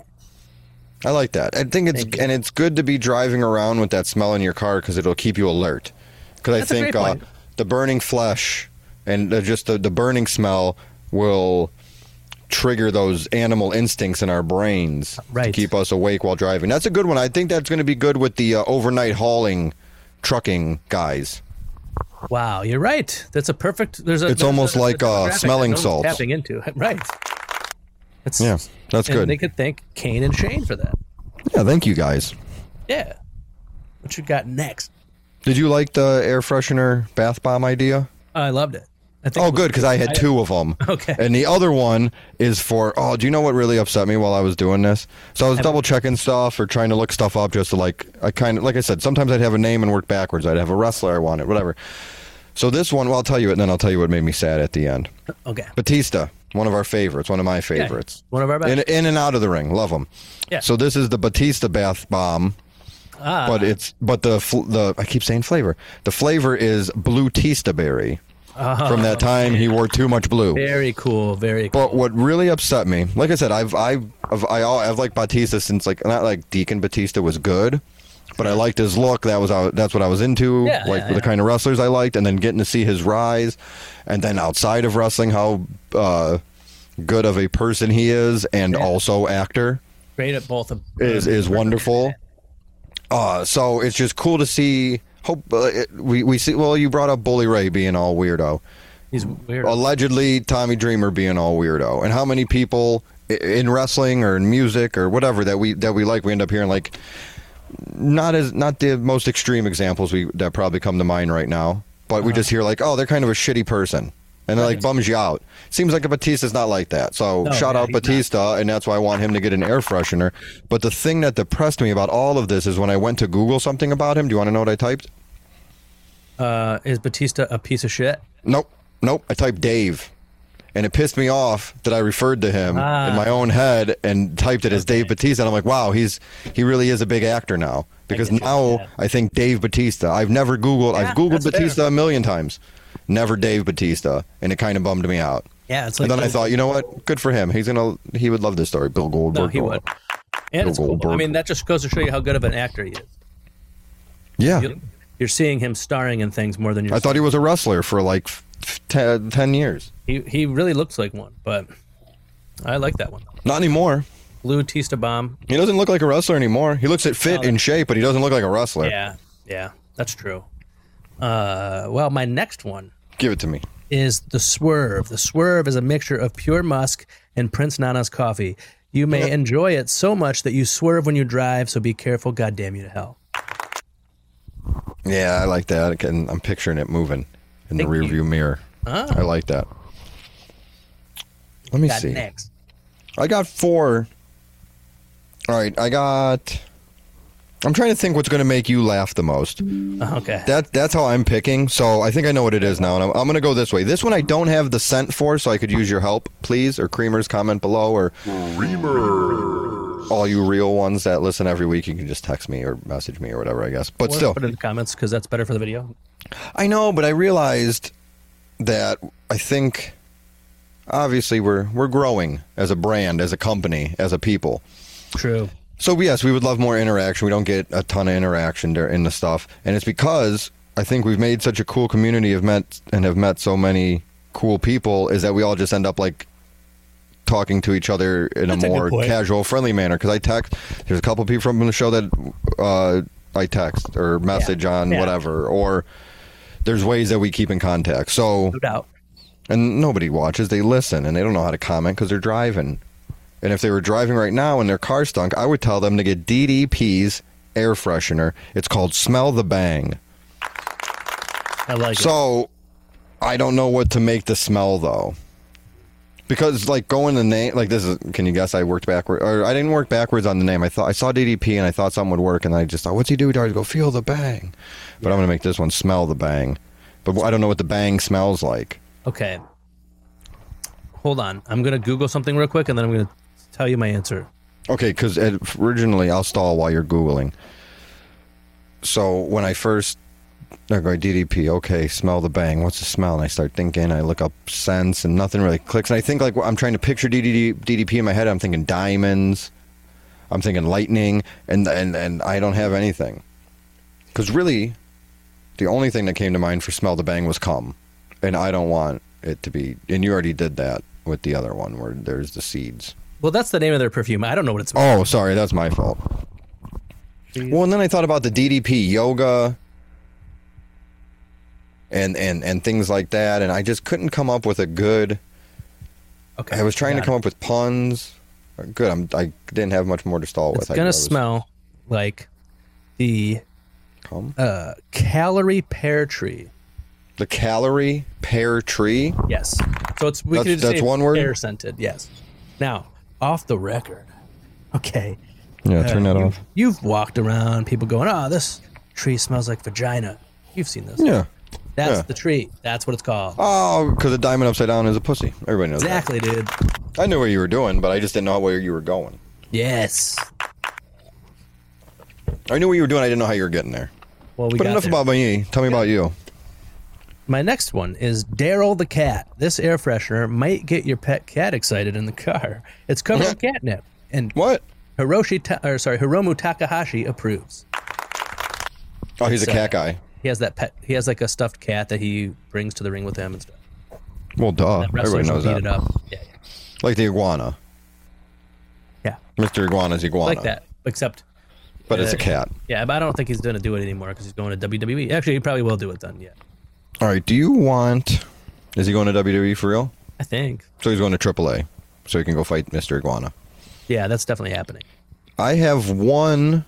I like that. I think it's good to be driving around with that smell in your car because it'll keep you alert. Because I That's a think great point. the burning flesh and just the burning smell will trigger those animal instincts in our brains to Right. keep us awake while driving. That's a good one. I think that's going to be good with the overnight hauling trucking guys. Wow, you're right. That's a perfect. It's almost like demographic smelling that no one's salts. Tapping into right. It's, Yeah, that's and good. They could thank Kane and Shane for that. Yeah, thank you guys. Yeah. What you got next? Did you like the air freshener bath bomb idea? I loved it. I think Oh, good, because I had 2 of them. Okay. And the other one is for, do you know what really upset me while I was doing this? So I was double checking stuff or trying to look stuff up just to like I said, sometimes I'd have a name and work backwards. I'd have a wrestler I wanted, whatever. So this one, well, I'll tell you it, and then I'll tell you what made me sad at the end. Okay. Batista, one of our favorites, one of my favorites. One of our best. In and out of the ring, love him. Yeah. So this is the Batista bath bomb. But the I keep saying flavor. The flavor is blue Tista berry. From that time, he wore too much blue. Very cool. Very cool. But what really upset me, like I said, I've liked Batista since not like Deacon Batista was good, but I liked his look. That's what I was into. Yeah, the kind of wrestlers I liked, and then getting to see his rise, and then outside of wrestling, how good of a person he is, and also actor. Great at both of is wonderful. So it's just cool to see. We see. Well, you brought up Bully Ray being all weirdo. He's weird. Allegedly, Tommy Dreamer being all weirdo, and how many people in wrestling or in music or whatever that we like, we end up hearing like not the most extreme examples that probably come to mind right now, but we just hear like, oh, they're kind of a shitty person, and it like bums you out. Seems like a Batista's not like that. So shout out Batista, and that's why I want him to get an air freshener. But the thing that depressed me about all of this is when I went to Google something about him. Do you want to know what I typed? Is Batista a piece of shit? Nope. I typed Dave. And it pissed me off that I referred to him in my own head and typed it as Dave Batista. And I'm like, wow, he really is a big actor now. Because now I think Dave Batista. I've never Googled. I've Googled Batista a million times. Never Dave Batista. And it kind of bummed me out. Yeah, it's like. And then I thought, you know what? Good for him. He would love this story. Bill Goldberg. No, he would. And it's cool. I mean, that just goes to show you how good of an actor he is. Yeah. You're seeing him starring in things more than you're. I thought he was a wrestler for like 10 years. He really looks like one, but I like that one. Not anymore. Blue Tista Bomb. He doesn't look like a wrestler anymore. He looks fit in shape, but he doesn't look like a wrestler. Yeah, that's true. Well, my next one. Give it to me. Is the Swerve. The Swerve is a mixture of pure musk and Prince Nana's coffee. You may enjoy it so much that you swerve when you drive, so be careful, goddamn you to hell. Yeah, I like that. I'm picturing it moving in the rearview mirror. I like that. Let me see. Next. I got 4. All right, I'm trying to think what's going to make you laugh the most. Okay. That's how I'm picking. So I think I know what it is now, and I'm going to go this way. This one I don't have the scent for, so I could use your help, please, or Creamers, comment below, or all you real ones that listen every week, you can just text me or message me or whatever, I guess. But still, put it in the comments because that's better for the video. I know, but I realized that I think obviously we're growing as a brand, as a company, as a people. True. So yes, we would love more interaction. We don't get a ton of interaction in the stuff, and it's because I think we've made such a cool community have met so many cool people, is that we all just end up like talking to each other in a more casual, friendly manner. Because there's a couple people from the show that I text or message on whatever, or there's ways that we keep in contact. So no doubt. And nobody watches; they listen, and they don't know how to comment because they're driving. And if they were driving right now and their car stunk, I would tell them to get DDP's air freshener. It's called Smell the Bang. I like it. So I don't know what to make the smell though. Because like going the name, like this is, can you guess I worked backward, or I didn't work backwards on the name. I saw DDP and I thought something would work, and I just thought, what's he do? I go feel the bang. But I'm going to make this one Smell the Bang. But I don't know what the bang smells like. Okay. Hold on. I'm going to Google something real quick, and then I'm going to tell you my answer. Okay, because originally, I'll stall while you're Googling. So when I first, I go DDP, okay, smell the bang. What's the smell? And I start thinking, I look up scents, and nothing really clicks. And I think like I'm trying to picture DDP in my head. I'm thinking diamonds. I'm thinking lightning, and I don't have anything. Because really, the only thing that came to mind for smell the bang was cum. And I don't want it to be, and you already did that with the other one where there's the seeds. Well, that's the name of their perfume. I don't know what it smells. Oh, sorry, that's my fault. Well, and then I thought about the DDP yoga and things like that, and I just couldn't come up with a good. Okay. I was trying to come up with puns. Good. I didn't have much more to stall with. It's gonna smell like the calorie pear tree. The calorie pear tree. Yes. So it's that's one word. Pear scented. Yes. Now, off the record. Okay. Yeah, turn that off. You've walked around, people going, "Oh, this tree smells like vagina." You've seen this. Yeah. That's the tree. That's what it's called. Oh, because a diamond upside down is a pussy. Everybody knows exactly, that. Dude. I knew what you were doing, but I just didn't know where you were going. Yes. I knew what you were doing. I didn't know how you were getting there. Well, but enough about me. Tell me about you. My next one is Daryl the cat. This air freshener might get your pet cat excited in the car. It's covered in catnip. And what? Hiromu Takahashi approves. Oh, he's a cat guy. He has that pet. He has like a stuffed cat that he brings to the ring with him and stuff. Well, duh. Everybody knows that. It up. Yeah. Like the iguana. Yeah. Mr. Iguana's iguana. Like that, except. But it's a cat. Yeah, but I don't think he's going to do it anymore because he's going to WWE. Actually, he probably will do it then. Yeah. All right. Do you want? Is he going to WWE for real? I think. So he's going to AAA, so he can go fight Mr. Iguana. Yeah, that's definitely happening. I have one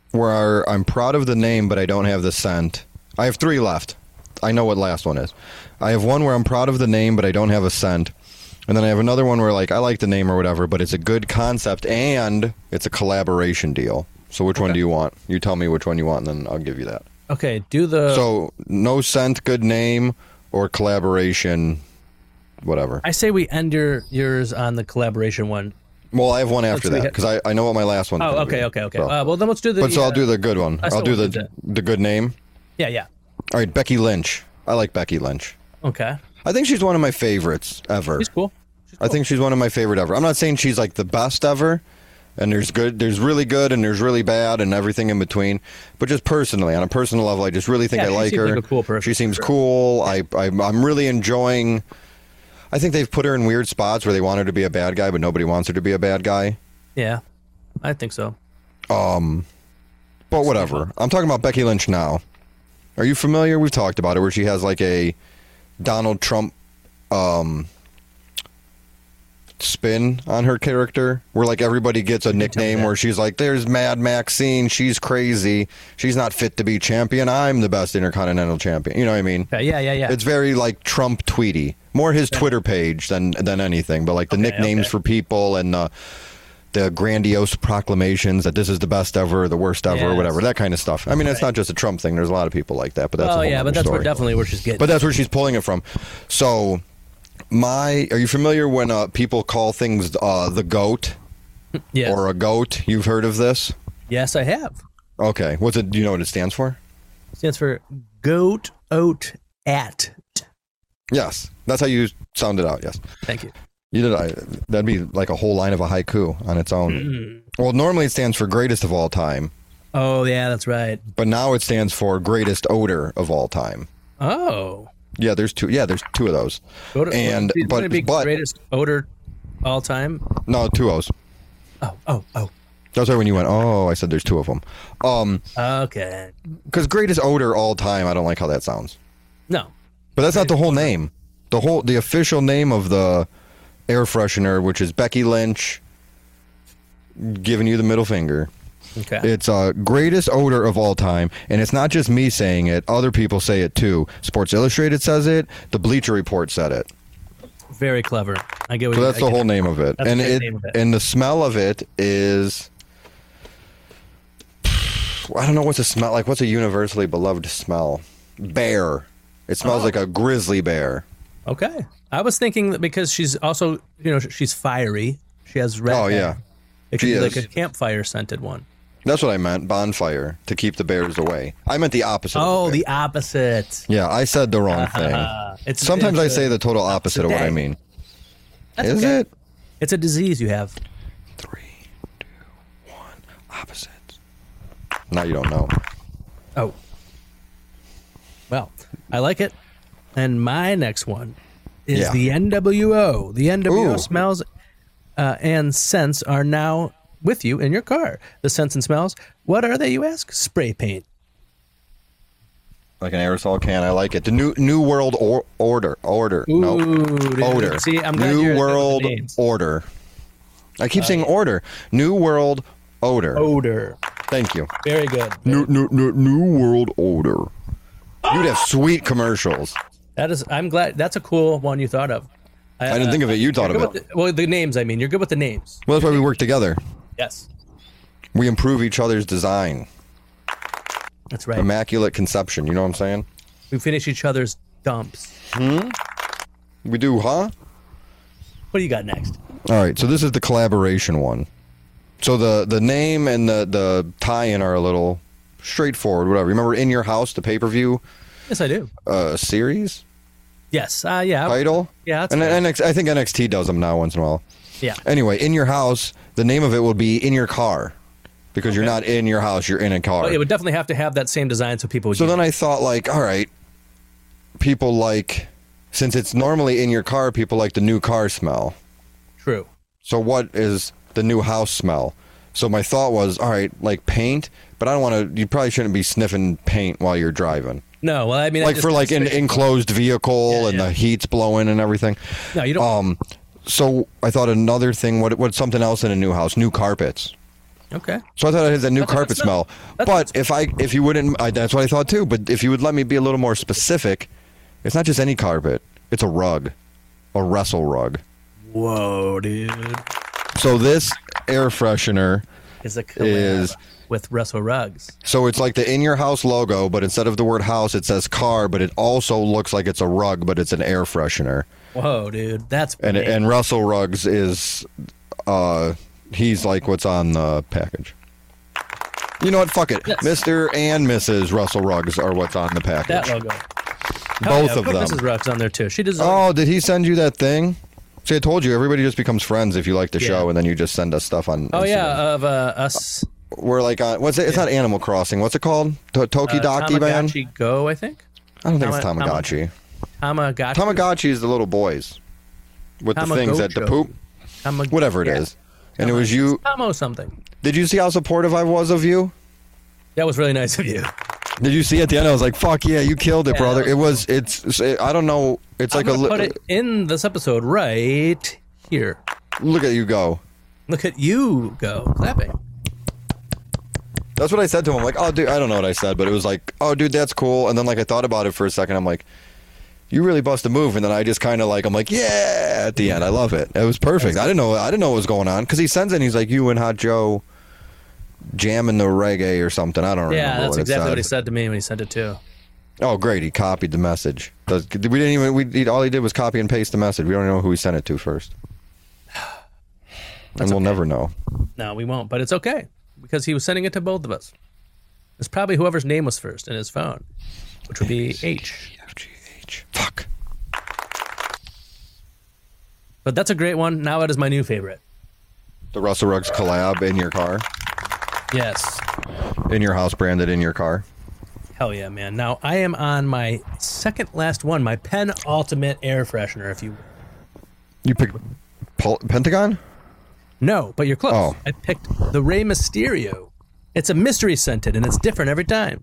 where I'm proud of the name, but I don't have the scent. I have 3 left. I know what last one is. I have one where I'm proud of the name, but I don't have a scent. And then I have another one where, like, I like the name or whatever, but it's a good concept and it's a collaboration deal. So which one do you want? You tell me which one you want, and then I'll give you that. Okay, do the... So no scent, good name, or collaboration, whatever. I say we end yours on the collaboration one. Well, I have one after that, because I know what my last one is. Oh, okay. So. Well, then let's do the... But so I'll do the good one. I'll do the good name. Yeah. All right, Becky Lynch. I like Becky Lynch. Okay. I think she's one of my favorites ever. She's cool. I think she's one of my favorite ever. I'm not saying she's like the best ever, and there's really good, and there's really bad, and everything in between. But just personally, on a personal level, I just really think I like her. Like a cool person. She seems cool. I'm really enjoying. I think they've put her in weird spots where they want her to be a bad guy, but nobody wants her to be a bad guy. Yeah, I think so. But whatever. I'm talking about Becky Lynch now. Are you familiar? We've talked about it, where she has like a Donald Trump spin on her character, where like everybody gets a nickname where she's like, there's Mad Maxine, she's crazy, she's not fit to be champion, I'm the best intercontinental champion. You know what I mean? Yeah. It's very like Trump tweety, more his Twitter page than anything, but like the nicknames for people and the grandiose proclamations that this is the best ever, the worst ever, or whatever, that kind of stuff. I mean, it's not just a Trump thing. There's a lot of people like that, but that's a whole other story. Definitely where she's getting. But that's where she's pulling it from. So, are you familiar when people call things the GOAT? Yes. Or a goat? You've heard of this? Yes, I have. Okay. What's it? Do you know what it stands for? It stands for goat oat at. Yes, that's how you sound it out. Yes. Thank you. You did. That'd be like a whole line of a haiku on its own. Well, normally it stands for greatest of all time. Oh, yeah, that's right. But now it stands for greatest odor of all time. Oh. Yeah, there's two. Yeah, there's two of those. But but greatest odor all time. No, two O's. Oh. That's why when you went, I said there's two of them. Okay. Because greatest odor all time, I don't like how that sounds. No. But that's not the whole name. The official name of the air freshener, which is Becky Lynch, giving you the middle finger. Okay. It's greatest odor of all time, and it's not just me saying it. Other people say it too. Sports Illustrated says it. The Bleacher Report said it. Very clever. I get what so that's the whole name of it. That's And the name of it. And the smell of it is, I don't know what's a smell like. What's a universally beloved smell? Bear. It smells like a grizzly bear. Okay. I was thinking that because she's also, she's fiery. She has red. Oh, hair. yeah. It could be like a campfire scented one. That's what I meant. Bonfire, to keep the bears away. I meant the opposite. Oh, the opposite. Yeah, I said the wrong thing. Sometimes I say the total opposite of what I mean. Is it? It's a disease you have. 3, 2, 1. Opposites. Now you don't know. Oh. Well, I like it. And my next one is the NWO. The NWO smells and scents are now with you in your car. The scents and smells, what are they, you ask? Spray paint. Like an aerosol can. I like it. The New World Order. Ooh, no. Odor. See, I'm glad New World Order. I keep saying order. New World Odor. Odor. Thank you. Very good. New World Order. You'd have sweet commercials. I'm glad. That's a cool one you thought of. I didn't think of it. You thought of it. The names, I mean. You're good with the names. Well, that's why we work together. Yes. We improve each other's design. That's right. Immaculate conception. You know what I'm saying? We finish each other's dumps. We do, huh? What do you got next? All right. So this is the collaboration one. So the name and the tie-in are a little straightforward. Whatever. Remember In Your House, the pay-per-view? Yes, I do. Series? Yes. Yeah. Title? Yeah. That's and I think NXT does them now once in a while. Yeah. Anyway, In Your House, the name of it will be In Your Car. Because you're not in your house, you're in a car. Well, it would definitely have to have that same design so people would So then I thought, like, all right, people like, since it's normally in your car, people like the new car smell. True. So what is the new house smell? So my thought was, all right, like paint, but I don't want to, you probably shouldn't be sniffing paint while you're driving. No, well, I mean... Like for like an enclosed vehicle and the heat's blowing and everything. No, you don't... So I thought another thing, what's something else in a new house? New carpets. Okay. So I thought it had a new carpet smell. But if you wouldn't, that's what I thought too. But if you would let me be a little more specific, It's not just any carpet. It's a rug. A wrestle rug. Whoa, dude. So this air freshener Is a collab with Wrestle Rugs. So it's like the In Your House logo, but instead of the word house, it says car, but it also looks like it's a rug, but it's an air freshener. Whoa, dude. That's And Russell Rugs is, he's like what's on the package. You know what? Fuck it. Yes. Mr. and Mrs. Russell Rugs are what's on the package. that logo. Both of put them. Mrs. Rugs on there too. She deserves. Oh, did he send you that thing? See, I told you, everybody just becomes friends if you like the Yeah. show, and then you just send us stuff on Oh Instagram. yeah, of us. We're like on, what's it? It's not Animal Crossing. What's it called? Tokidoki Band? Tamagotchi Go, I think. I don't think it's Tamagotchi. Tamagotchi. Tamagotchi is the little boys with the things that the poop, whatever it is. And it was you. Tamo something. Did you see how supportive I was of you? That was really nice of you. Did you see at the end? I was like, "Fuck yeah, you killed it, Yeah, brother!" that was I don't know. It's I'm like gonna put it in this episode right here. Look at you go. Look at you go clapping. That's what I said to him. I'm like, "Oh, dude, I don't know what I said, but it was like, oh, dude, that's cool." And then like I thought about it for a second. I'm like, "You really bust a move." And then I just kind of like, I'm like, "Yeah!" At the end, I love it. It was perfect. I didn't know what was going on because he sends it. And he's like, "You and Hot Joe jamming the reggae or something." I don't remember. Yeah, that's it exactly said. what he said to me when he sent it too. Oh, great! He copied the message. We didn't even. All he did was copy and paste the message. We don't even know who he sent it to first, and we'll never know. No, we won't. But it's okay because he was sending it to both of us. It's probably whoever's name was first in his phone, which would be H. FGH. Fuck. But that's a great one. Now it is my new favorite. The Russell Rugs collab in your car, Yes. in your house, branded in your car. Hell yeah, man. Now I am on my second last one, my penultimate air freshener, if you will. You picked Pentagon? No, but you're close. Oh. I picked the Rey Mysterio. It's a mystery scented, and it's different every time.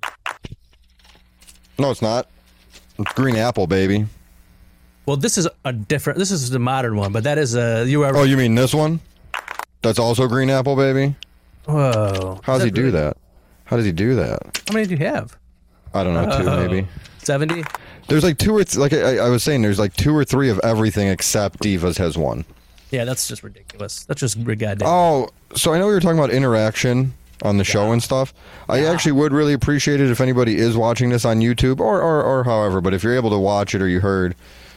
No, it's not. It's green apple, baby. Well, this is the modern one, but that is you are. Oh, you mean this one? That's also green apple, baby? Whoa. How does he do that? How does he do that? How many do you have? I don't know, 2 maybe. 70? There's like 2 or like I was saying, there's like 2 or 3 of everything except Divas has 1. Yeah, that's just ridiculous. That's just goddamn. Oh, so I know we were talking about interaction on the show and stuff. I actually would really appreciate it if anybody is watching this on YouTube or however, but if you're able to watch it or you heard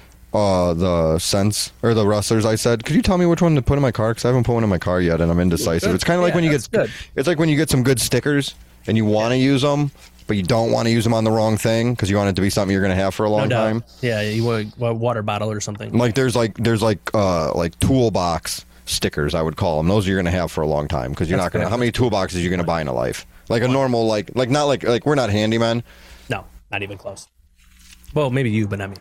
the scents or the wrestlers I said, could you tell me which one to put in my car? Because I haven't put one in my car yet and I'm indecisive. It's kind of like when you get it's like when you get some good stickers and you want to use them, but you don't want to use them on the wrong thing because you want it to be something you're going to have for a long time. Yeah, you want a water bottle or something. Like there's toolbox stickers, I would call them. Those you're going to have for a long time because you're not going to. How many toolboxes are you going to buy in a life? Like a normal, like not like we're not handymen. No, not even close. Well, maybe you, but not me.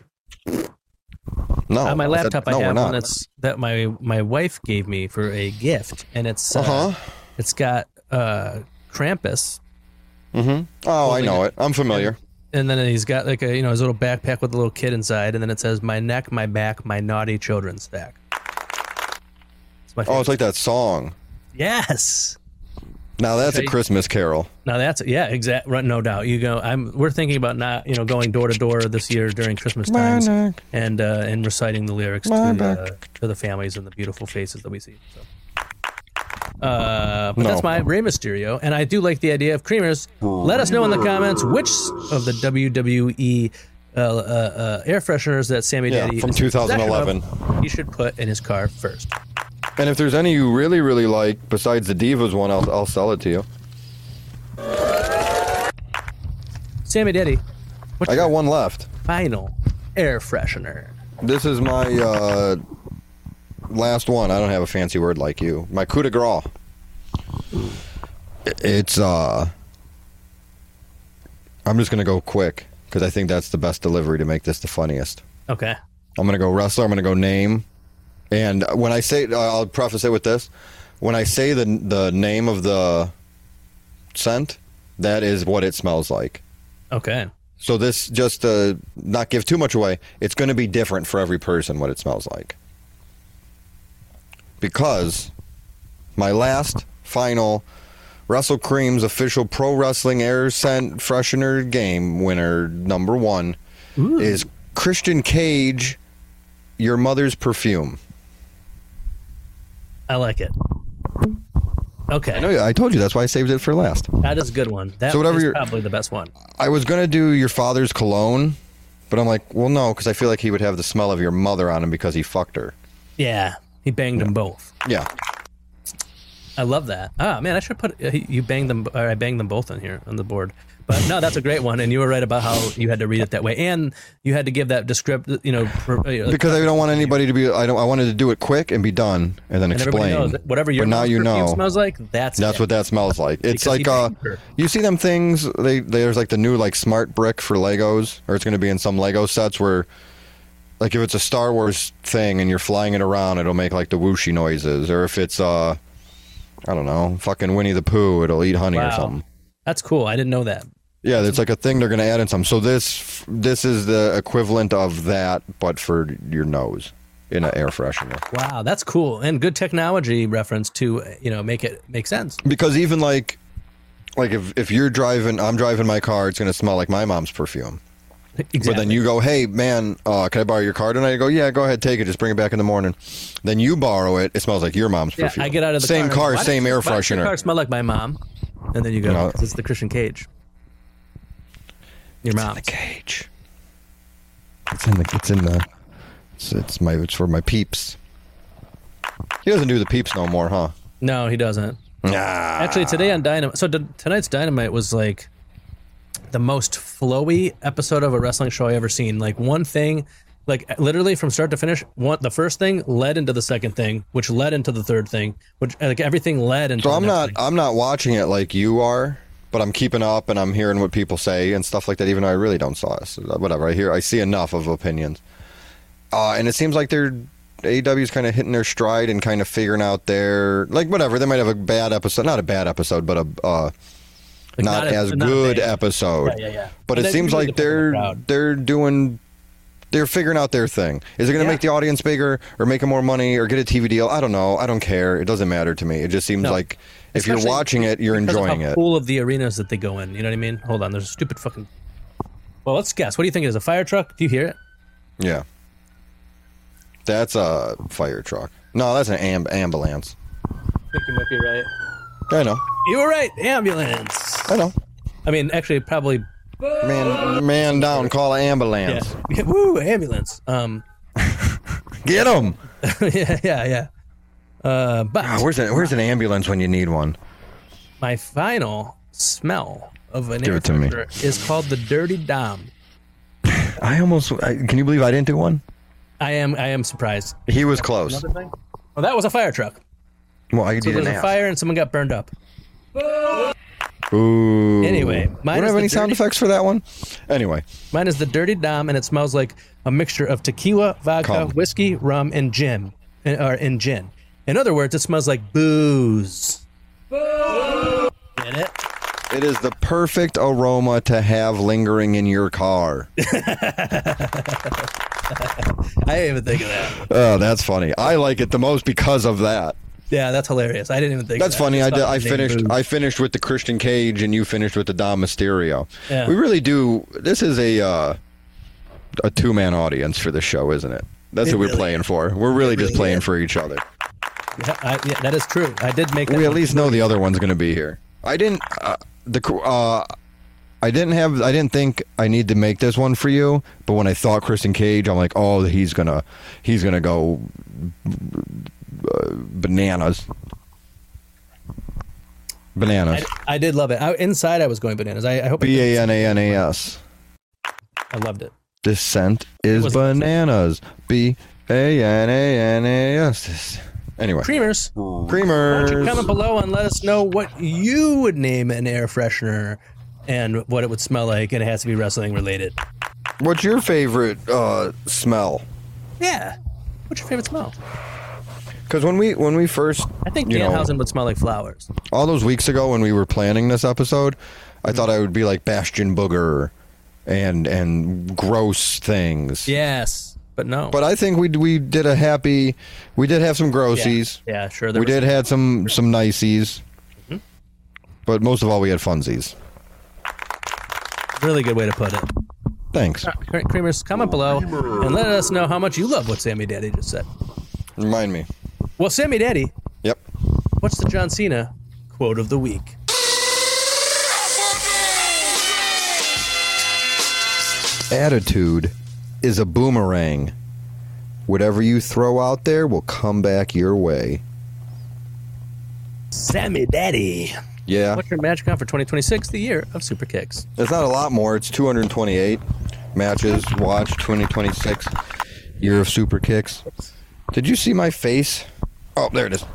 No. On my laptop, I have not. one that my wife gave me for a gift, and it's it's got Krampus. Mm-hmm. Oh, I know it. I'm familiar. And then he's got like his little backpack with a little kid inside, and then it says "My neck, my back, my naughty children's back." It's my favorite. It's like that song. Yes. Now that's a Christmas Carol. Now that's exactly, no doubt. We're thinking about not going door to door this year during Christmas times and reciting the lyrics to the families and the beautiful faces that we see. So. But that's my Rey Mysterio, and I do like the idea of creamers. Let us know in the comments which of the WWE air fresheners that Sammy Daddy from is in possession 2011 of, he should put in his car first. And if there's any you really, really like, besides the Divas one, I'll sell it to you. Sammy Daddy, I got one left. Final air freshener. This is my last one. I don't have a fancy word like you. My coup de grace. It's I'm just gonna go quick because I think that's the best delivery to make this the funniest. Okay. I'm gonna go wrestler. I'm gonna go name. And when I say, I'll preface it with this. When I say the name of the scent, that is what it smells like. Okay. So this, just to not give too much away, it's going to be different for every person what it smells like. Because my last, final Wrestle Cream's official pro wrestling air scent freshener game winner, number 1, is Christian Cage, your mother's perfume. I like it. Okay. No, I told you that's why I saved it for last. That is a good one. That So whatever is you're- probably the best one. I was gonna do your father's cologne, but I'm like, well, no, because I feel like he would have the smell of your mother on him because he fucked her. Yeah, he banged them both. Yeah. I love that. Ah, man, I should put you banged them, or I banged them both in here on the board. But no, that's a great one, and you were right about how you had to read it that way, and you had to give that descriptive, Because I don't want anybody to be. I wanted to do it quick and be done, and then and everybody explain. knows that whatever your but now mom's you perfume know. smells like. That's it. What that smells like. It's Because he like banged her. you see them things. There's like the new like smart brick for Legos, or it's going to be in some Lego sets where, like, if it's a Star Wars thing and you're flying it around, it'll make like the whooshy noises, or if it's I don't know, fucking Winnie the Pooh, it'll eat honey or Wow. something. That's cool. I didn't know that. Yeah, it's like a thing they're going to add in some. So this is the equivalent of that, but for your nose in an air freshener. Wow, that's cool and good technology reference to make it make sense. Because even like if you're driving, I'm driving my car, it's going to smell like my mom's perfume. Exactly. But then you go, hey man, can I borrow your car tonight? I go, yeah, go ahead, take it. Just bring it back in the morning. Then you borrow it. It smells like your mom's Yeah, perfume. I get out of the same car. car, same air Why does your car freshener. smell like my mom? And then you go, No. it's the Christian Cage. Your mom. The cage. It's for my peeps. He doesn't do the peeps no more, huh? No, he doesn't. Nah. Actually, today on Dynamite. So tonight's Dynamite was like the most flowy episode of a wrestling show I ever seen. Like one thing, like literally from start to finish, the first thing led into the second thing, which led into the third thing, which like everything led into. So the I'm next not thing. I'm not watching it like you are, but I'm keeping up and I'm hearing what people say and stuff like that. Even though I really don't saw it, so whatever. I see enough of opinions, and it seems like AEW's kind of hitting their stride and kind of figuring out their whatever. They might have a bad episode, not a bad episode, but a not as good episode. Yeah. But it that seems usually like depends on the crowd. they're figuring out their thing. Is it going to make the audience bigger or make them more money or get a TV deal? I don't know. I don't care. It doesn't matter to me. It just seems like if you're Especially watching it, you're because of enjoying how it. cool of the arenas that they go in. You know what I mean? Hold on. There's a stupid fucking. Well, let's guess. What do you think it is? A fire truck? Do you hear it? Yeah. That's a fire truck. No, that's an ambulance. I think you might be right. I know. You were right. Ambulance. I know. I mean, actually, probably. Man down, call an ambulance. Yeah. Woo, ambulance. Get them. Yeah. But Where's an ambulance when you need one? my final smell of an Give air it to me. freshener is called the Dirty Dom. Can you believe I didn't do one? I am surprised. He was close. Another thing? Oh, that was a fire truck. Well, I So didn't there was a ask. fire and someone got burned up. Ooh. Anyway, we mine don't is have the any sound dirty- effects for that one. Anyway, Mine is the Dirty Dom, and it smells like a mixture of tequila, vodka, Come. whiskey, rum, and gin. In other words, it smells like booze. Get it? it is the perfect aroma to have lingering in your car. I didn't even think of that. Oh, that's funny. I like it the most because of that. Yeah, that's hilarious. I didn't even think That's of that. funny. just thought I the name booze. finished with the Christian Cage, and you finished with the Dom Mysterio. Yeah. We really do. This is a two-man audience for the show, isn't it? That's It what we're really playing for. We're really just really playing is. for each other. Yeah, that is true. I did make that. We at one. least know the other one's going to be here. I didn't think I need to make this one for you, but when I thought Christian Cage, I'm like, oh, he's gonna go bananas. I did love it. Inside, I was going bananas. I hope. BANANAS. I loved it. This scent is Was- bananas. BANANAS. Anyway, Creamers. Why don't you creamers. comment below and let us know what you would name an air freshener and what it would smell like, and it has to be wrestling related. What's your favorite smell? Yeah. What's your favorite smell? Because when we first, I think you know, Danhausen would smell like flowers. all those weeks ago when we were planning this episode, I thought I would be like Bastion Booger and gross things. Yes, but no. But I think we did a happy. We did have some grossies. Yeah, sure. We did had some niceys. But most of all, we had funsies. Really good way to put it. Thanks. Creamers, comment below and let us know how much you love what Sammy Daddy just said. Remind me. Well, Sammy Daddy, Yep. what's the John Cena quote of the week? Attitude is a boomerang. Whatever you throw out there will come back your way. Sammy Daddy. Yeah. What's your match count for 2026, the year of Super Kicks? It's not a lot more. It's 228 matches watched, 2026, year of Super Kicks. Did you see my face? Oh, there it is.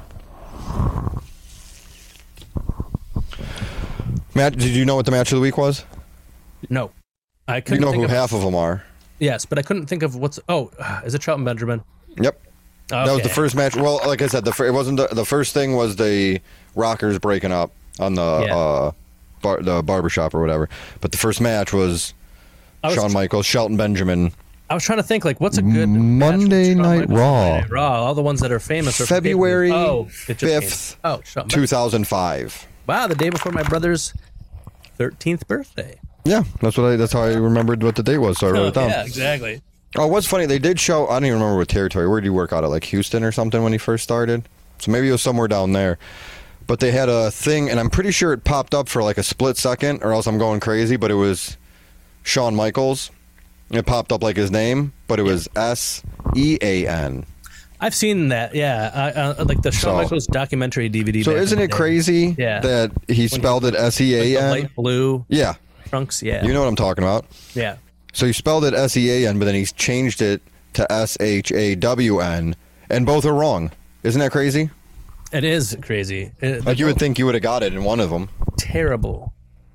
Matt, did you know what the match of the week was? No. I You couldn't know think who of, half of them are. Yes, but I couldn't think of what's... Oh, is it Shelton Benjamin? Yep. Okay. That was the first match. Well, like I said, it wasn't the first thing was the Rockers breaking up on the the barbershop or whatever. But the first match was Shawn Michaels, Shelton Benjamin. I was trying to think, like, what's a good Monday match with Shawn Night Michaels? Raw. Monday Night Raw. All the ones that are famous are February it just 5th, came. Oh, Shawn Michaels. 2005. Wow, the day before my brother's 13th birthday. Yeah, that's how I remembered what the date was, so I wrote it down. Yeah, exactly. Oh, what's funny, they did show, I don't even remember what territory. Where did you work out at, like Houston or something when he first started? So maybe it was somewhere down there. But they had a thing, and I'm pretty sure it popped up for like a split second, or else I'm going crazy, but it was Shawn Michaels. It popped up like his name, but it was S-E-A-N. I've seen that, yeah. Like the Shawn Michaels documentary DVD. So isn't it crazy that he spelled it S-E-A-N? Like light blue Yeah. trunks, yeah. You know what I'm talking about. Yeah. So he spelled it S-E-A-N, but then he's changed it to S-H-A-W-N, and both are wrong. Isn't that crazy? It is crazy. Like you would think you would have got it in one of them. Terrible.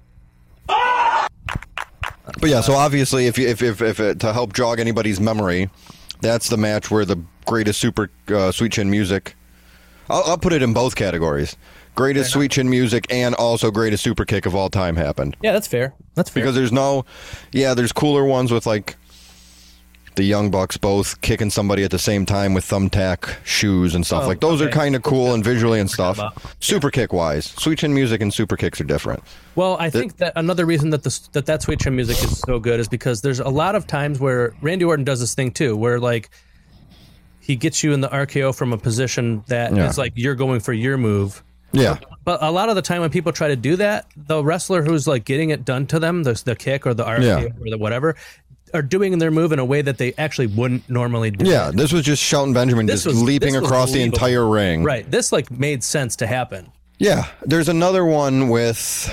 But yeah, so obviously, if it, to help jog anybody's memory, that's the match where the greatest Super Sweet Chin Music. I'll put it in both categories: greatest Sweet Chin Music and also greatest Super Kick of all time happened. Yeah, that's fair. That's fair. Because there's cooler ones with like the Young Bucks both kicking somebody at the same time with thumbtack shoes and stuff. Like those are kind of cool and visually and stuff. Super Kick wise, Sweet Chin Music and Super Kicks are different. Well, I think that another reason that that Sweet Chin Music is so good is because there's a lot of times where Randy Orton does this thing too, where like he gets you in the RKO from a position that it's like you're going for your move. Yeah. But a lot of the time when people try to do that, the wrestler who's like getting it done to them, the kick or the RKO or the whatever, are doing their move in a way that they actually wouldn't normally do. Yeah, this was just Shelton Benjamin leaping across the entire ring. Right. This like made sense to happen. Yeah. There's another one with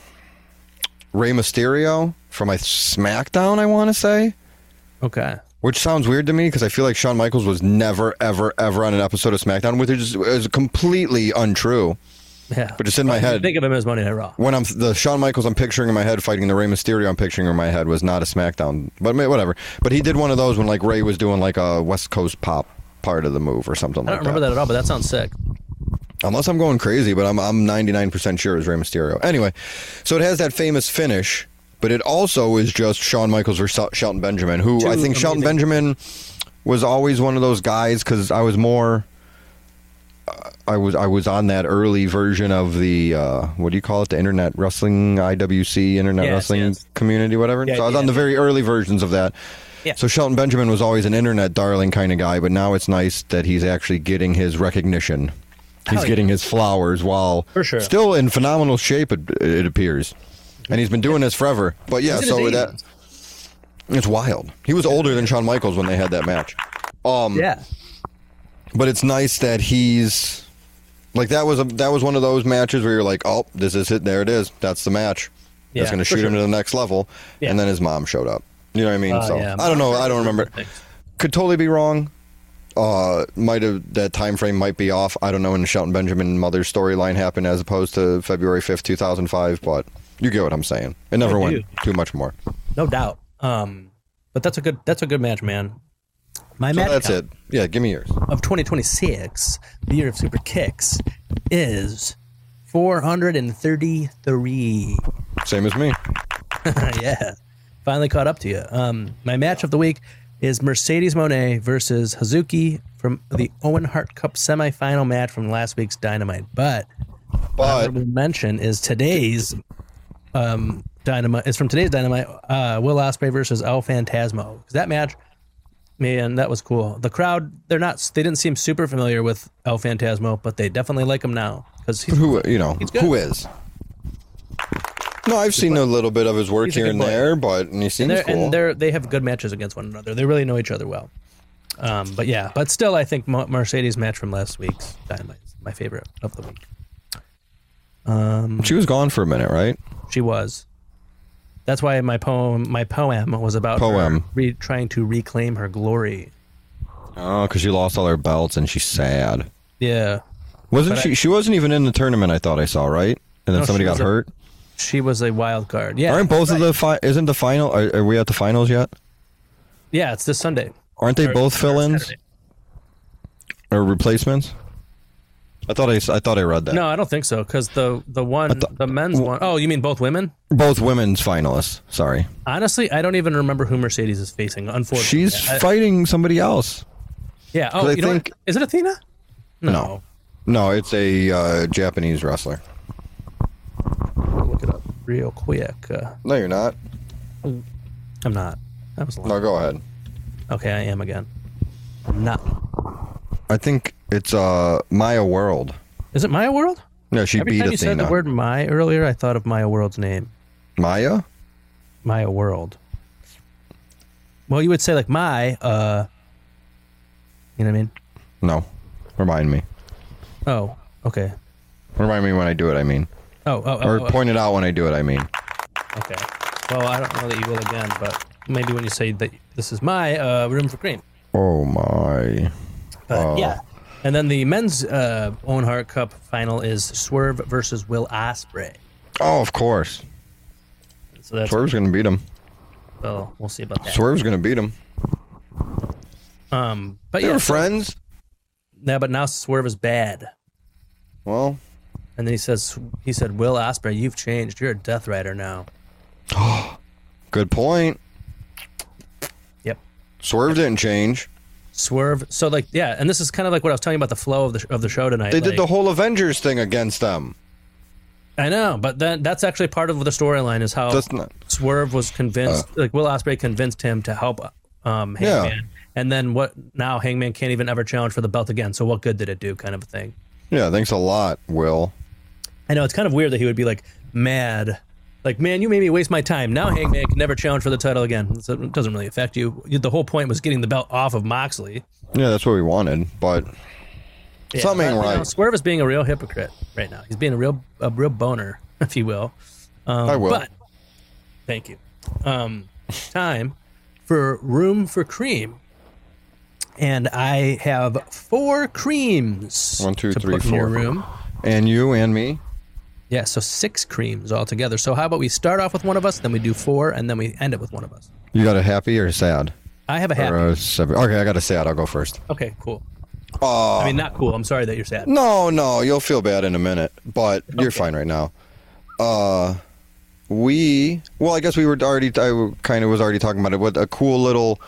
Rey Mysterio from SmackDown, I want to say. Okay. Which sounds weird to me because I feel like Shawn Michaels was never, ever, ever on an episode of SmackDown, which is completely untrue. Yeah. But it's in my head. Think of him as Monday Night Raw. When the Shawn Michaels I'm picturing in my head fighting the Rey Mysterio I'm picturing in my head was not a SmackDown. But whatever. But he did one of those when like Rey was doing like a West Coast pop part of the move or something like that. I don't remember that at all, but that sounds sick. Unless I'm going crazy, but I'm 99% sure it was Rey Mysterio. Anyway, so it has that famous finish, but it also is just Shawn Michaels versus Shelton Benjamin, who I think Shelton Benjamin was always one of those guys because I was more... I was on that early version of the what do you call it, the internet wrestling IWC internet wrestling community, whatever. So I was on the very early versions of that. Yeah. So Shelton Benjamin was always an internet darling kind of guy, but now it's nice that he's actually getting his recognition. He's getting his flowers while still in phenomenal shape. It appears, and he's been doing this forever. But yeah, so it's wild. He was older than Shawn Michaels when they had that match. Yeah. But it's nice that he's like that was one of those matches where you're like, oh, this is it. There it is. That's the match. That's going to shoot him to the next level. Yeah. And then his mom showed up. You know what I mean? So I don't know. I don't remember. Could totally be wrong. Might have that time frame might be off. I don't know when the Shelton Benjamin mother's storyline happened as opposed to February 5th, 2005. But you get what I'm saying. It never went too much more. No doubt. But that's a good match, man. My match that's it. Yeah, give me yours. Of 2026, the year of Super Kicks, is 433. Same as me. Yeah. Finally caught up to you. My match of the week is Mercedes Moné versus Hazuki from the Owen Hart Cup semifinal match from last week's Dynamite. But honorable mention is today's Dynamite. It's from today's Dynamite. Will Ospreay versus El Phantasmo. That match, man, that was cool. The crowd, they didn't seem super familiar with El Phantasmo, but they definitely like him now because who is? No, I've seen a little bit of his work here and there, but he seems cool. And they have good matches against one another. They really know each other well. But still, I think Mercedes' match from last week's Dynamite is my favorite of the week. She was gone for a minute, right? She was. That's why my poem was about her trying to reclaim her glory. Oh, because she lost all her belts and she's sad. Yeah. Wasn't she? She wasn't even in the tournament. I thought I saw, right? And then somebody got hurt. She was a wild card. Yeah. Aren't both of the isn't the final? Are we at the finals yet? Yeah, it's this Sunday. Aren't they both fill-ins or replacements? I thought I read that. No, I don't think so. Because the men's one. Oh, you mean both women? Both women's finalists. Sorry. Honestly, I don't even remember who Mercedes is facing. Unfortunately, she's fighting somebody else. Yeah. Oh, you know what? Is it Athena? No, it's a Japanese wrestler. Look it up real quick. No, you're not. I'm not. That was long. No, go ahead. Okay, I am again. I'm not. I think it's Maya World. Is it Maya World? No, she beat Athena. Every time you said the word Maya earlier, I thought of Maya World's name. Maya? Maya World. Well, you would say like you know what I mean? No. Remind me. Oh, okay. Remind me when I do it, I mean. Or point it out when I do it, I mean. Okay. Well, I don't know that you will again, but maybe when you say that this is my Room for Cream. Oh, my. But, yeah. And then the men's Owen Hart Cup final is Swerve versus Will Ospreay. Oh, of course. So Swerve's going to beat him. So we'll see about that. Swerve's going to beat him. But they were friends. Yeah, but now Swerve is bad. Well. And then he said, Will Ospreay, you've changed. You're a Death Rider now. Good point. Yep. Swerve didn't change. Swerve. So and this is kind of like what I was talking about the flow of the show tonight. They did the whole Avengers thing against them. I know, but that's actually part of the storyline is how Swerve was convinced, Will Ospreay convinced him to help Hangman. Yeah. And then now Hangman can't even ever challenge for the belt again. So what good did it do kind of a thing? Yeah, thanks a lot, Will. I know, it's kind of weird that he would be mad. Like, man, you made me waste my time. Now Hangman can never challenge for the title again. So it doesn't really affect you. The whole point was getting the belt off of Moxley. Yeah, that's what we wanted, but something ain't right. Swerve is being a real hypocrite right now. He's being a real boner, if you will. I will. But, thank you. Time for Room for Cream. And I have 4 creams. 1, 2, 3, 4. In your room. And you and me. Yeah, so 6 creams altogether. So how about we start off with one of us, then we do 4, and then we end it with one of us. You got a happy or a sad? I have a happy. Okay, I got a sad. I'll go first. Okay, cool. I mean, not cool. I'm sorry that you're sad. No, you'll feel bad in a minute, but you're fine right now. I guess I kind of was already talking about it. What a cool little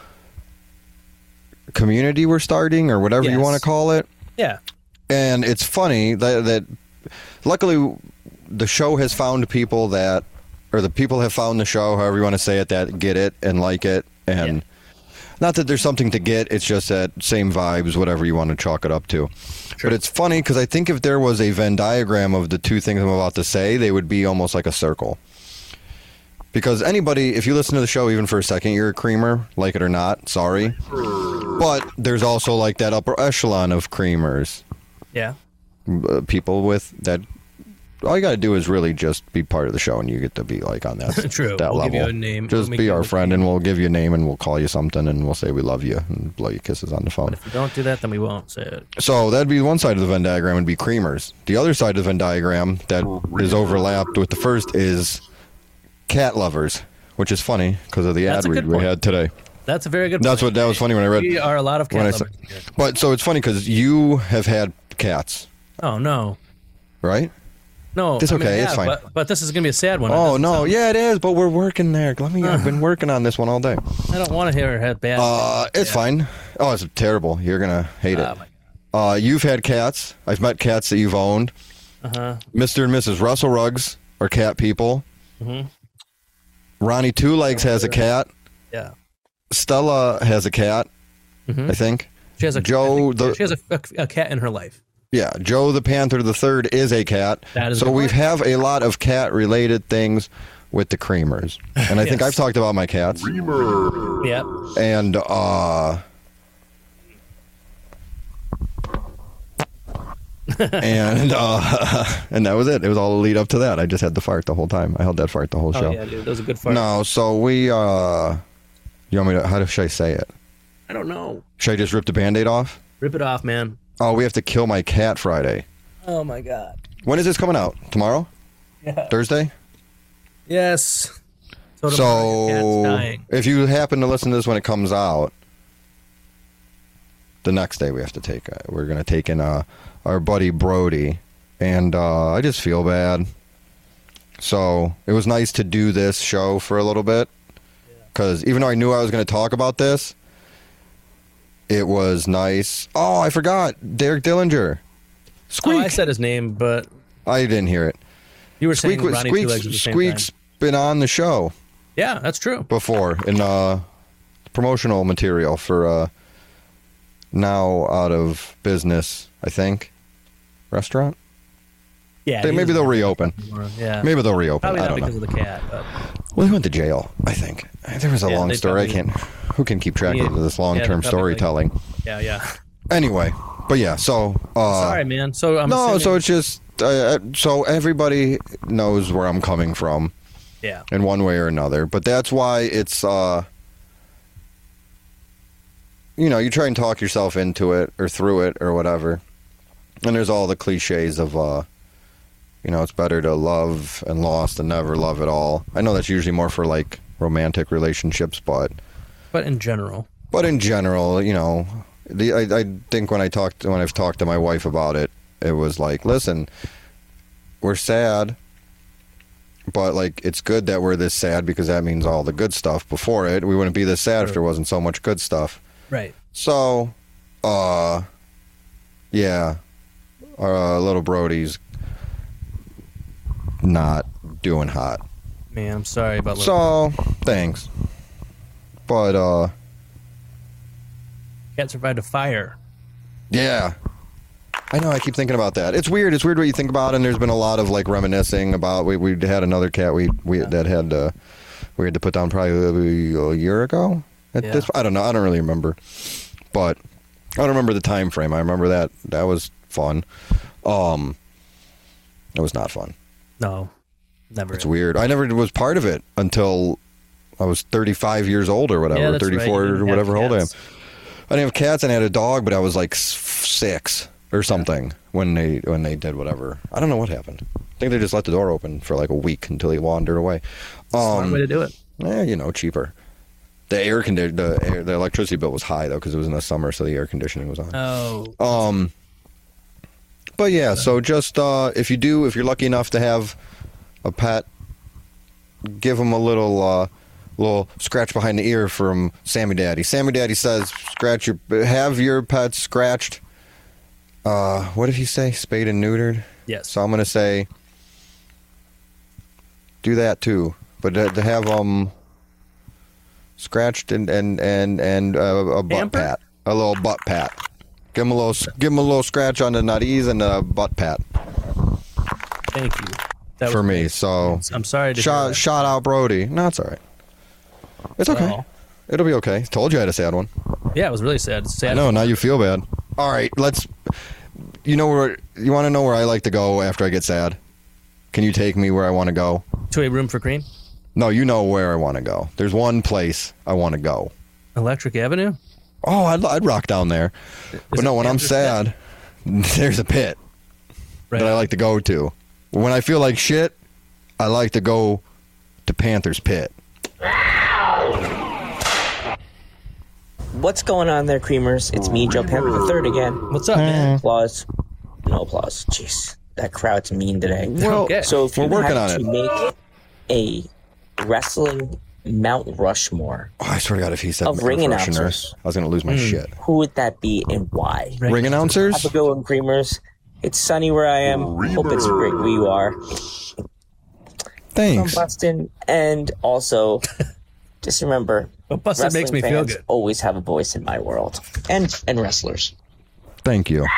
community we're starting, or whatever you want to call it. Yeah. And it's funny that luckily the show has found people or the people have found the show, however you want to say it, that get it and like it. And not that there's something to get, it's just that same vibes, whatever you want to chalk it up to. Sure. But it's funny because I think if there was a Venn diagram of the two things I'm about to say, they would be almost like a circle. Because anybody, if you listen to the show even for a second, you're a creamer, like it or not, sorry. But there's also like that upper echelon of creamers. Yeah. People with that, all you got to do is really just be part of the show and you get to be like on that, True. that we'll level. Give you a name. Just be our friend and we'll give you a name and we'll call you something and we'll say we love you and blow you kisses on the phone. But if you don't do that, then we won't say it. So that'd be one side of the Venn diagram would be creamers. The other side of the Venn diagram that is overlapped with the first is cat lovers, which is funny because of the ad read we had today. That's a very good point. That was funny when I read. We are a lot of cat lovers. But so it's funny because you have had cats. Oh, no. Right? No. It's okay. It's fine. But this is going to be a sad one. Oh, no. Yeah, it is. But we're working there. I've been working on this one all day. I don't want to hear her have bad. It's fine. Oh, it's terrible. You're going to hate it. You've had cats. I've met cats that you've owned. Uh-huh. Mr. and Mrs. Russell Ruggs are cat people. Mm-hmm. Ronnie Two Legs has a cat. Yeah. Stella has a cat, I think. She has a Joe. she has a cat in her life. Yeah, Joe the Panther III is a cat. That is so we have a lot of cat-related things with the Creamers. And I think I've talked about my cats. Creamer. Yep. And, and that was it. It was all the lead up to that. I just had the fart the whole time. I held that fart the whole show. Oh, yeah, dude. That was a good fart. No, so we, you want me to, how should I say it? I don't know. Should I just rip the Band-Aid off? Rip it off, man. Oh, we have to kill my cat Friday. Oh, my God. When is this coming out? Tomorrow? Yeah. Thursday? Yes. So, tomorrow your cat's dying. if you happen to listen to this when it comes out, the next day we have to take, we're going to take in our buddy Brody, and I just feel bad. So it was nice to do this show for a little bit, because even though I knew I was going to talk about this, it was nice. Oh, I forgot. Derek Dillinger. Squeak. Oh, I said his name, but I didn't hear it. you were saying Ronnie Two Legs at the same Squeak's time. been on the show Yeah, that's true. before in promotional material for now out of business, I think, restaurant. Yeah, Maybe they'll reopen. Yeah, Maybe they'll reopen. probably I not don't because know. of the cat. But Well, he went to jail, I think. There was a long they story. probably- Who can keep track Yeah, of this long-term they probably, storytelling? yeah. Anyway, but yeah, so... Sorry, man. So I'm no, assuming, so it's just... so everybody knows where I'm coming from yeah. in one way or another. But that's why it's... you try and talk yourself into it or through it or whatever. And there's all the cliches of... it's better to love and lost than never love at all. I know that's usually more for, like, romantic relationships, but in general. But in general, I think when I've talked to my wife about it, it was like, listen, we're sad, but like it's good that we're this sad because that means all the good stuff before it. We wouldn't be this sad if there wasn't so much good stuff. Right. So, yeah, our little Brody's not doing hot. Man, I'm sorry about. So, thanks. But, cat survived a fire. yeah. I know, I keep thinking about that. It's weird. It's weird what you think about, and there's been a lot of, like, reminiscing about, we had another cat we had to put down probably a year ago. I don't know. I don't really remember. But I don't remember the time frame. I remember that was fun. It was not fun. No, never. It's weird. I never was part of it until I was 35 years old or whatever, Yeah, that's 34 right. or whatever old I am. Cats. I didn't have cats and I had a dog, but I was like 6 or something when they did whatever. I don't know what happened. I think they just let the door open for like a week until he wandered away. Smart way to do it. Cheaper. The electricity bill was high though because it was in the summer, so the air conditioning was on. Oh. But yeah, so just if you're lucky enough to have a pet, give them a little scratch behind the ear from Sammy Daddy. Sammy Daddy says, have your pet scratched. What did he say? Spayed and neutered? Yes. So I'm going to say, do that too. But to have them scratched and a butt Pamper? pat. A little butt pat. Give him a little scratch on the nutties and a butt pat. Thank you. That For was me, nice. so I'm sorry to hear that. shout out Brody. No, it's all right. It's okay. Well. It'll be okay. Told you I had a sad one. Yeah, it was really sad. Sad. No, now you feel bad. All right, you want to know where I like to go after I get sad? Can you take me where I want to go? To a room for cream? No, you know where I want to go. There's one place I want to go. Electric Avenue? Oh, I'd rock down there. But no, when I'm sad, there's a pit Right. that I like to go to. When I feel like shit, I like to go to Panther's Pit. What's going on there, Creamers? It's me, Joe Panther the Third again. What's up, man? Applause. No applause. Jeez, that crowd's mean today. Well, Okay. So if we're you working had on to make a wrestling Mount Rushmore, Oh, I swear to God, if he said Of ring Russian announcers. I was going to lose my shit. who would that be and why? Ring announcers? Have a good one, Creamers. It's sunny where I am. Hope it's great where you are. Thanks. from Bustin, and also just remember, But Busted wrestling makes me feel fans good. always have a voice in my world, and wrestlers. Thank you.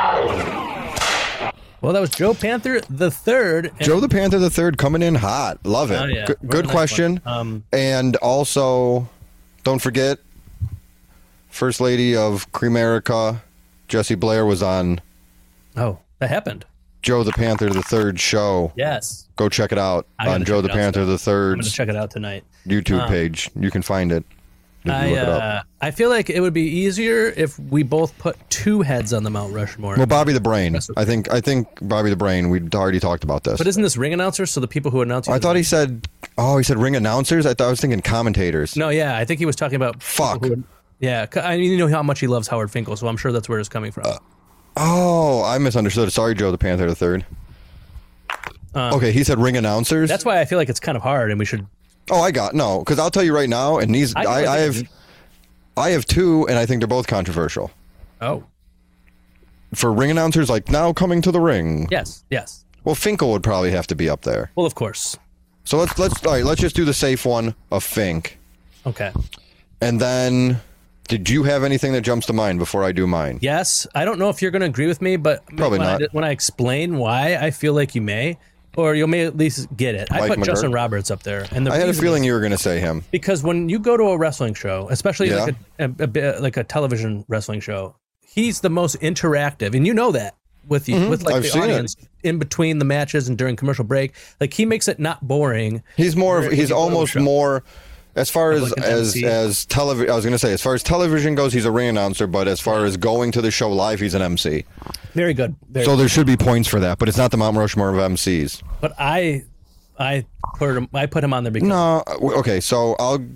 Well, that was Joe Panther the Third. Joe the Panther the Third coming in hot. Love it. Oh, yeah. Good Nice question. one. And also, don't forget, First Lady of Creamerica, Jessie Blair, was on Oh, that happened. Joe the Panther the Third show. Yes. Go check it out I gotta on Joe check the it out Panther tonight. the I'm going to Third's check it out tonight. YouTube page. You can find it. If you look it up. I feel like it would be easier if we both put two heads on the Mount Rushmore. Well, Bobby the Brain. I think Bobby the Brain. We already talked about this. But isn't this ring announcers? So the people who announce. I thought he said. Oh, he said ring announcers. I was thinking commentators. No, yeah, I think he was talking about. Fuck. Yeah, I mean, you know how much he loves Howard Finkel, so I'm sure that's where it's coming from. Oh, I misunderstood. Sorry, Joe the Panther the Third. Okay, he said ring announcers. That's why I feel like it's kind of hard, and we should. Oh, no, because I'll tell you right now, and these I have two, and I think they're both controversial. Oh, For ring announcers, like now coming to the ring. yes. Well, Finkel would probably have to be up there. Well, of course. So let's just do the safe one of Fink, Okay. and then. Did you have anything that jumps to mind before I do mine? Yes, I don't know if you're going to agree with me, but Probably not. When I explain why, I feel like you may, or you may at least get it. I Mike put McGurk? Justin Roberts up there, and the I had a reason feeling is you were going to say him. because when you go to a wrestling show, especially Yeah. like a television wrestling show, he's the most interactive, and you know that with you with like I've the seen it. audience in between the matches and during commercial break. Like he makes it not boring. He's more. When He's you go to a almost show. more. As far as Like an MC? as television, I was going to say, as far as television goes, he's a ring announcer. But as far as going to the show live, he's an MC. Very good. Very So good. there should be points for that. But it's not the Mount Rushmore of MCs. But I put him on there because No. Okay. So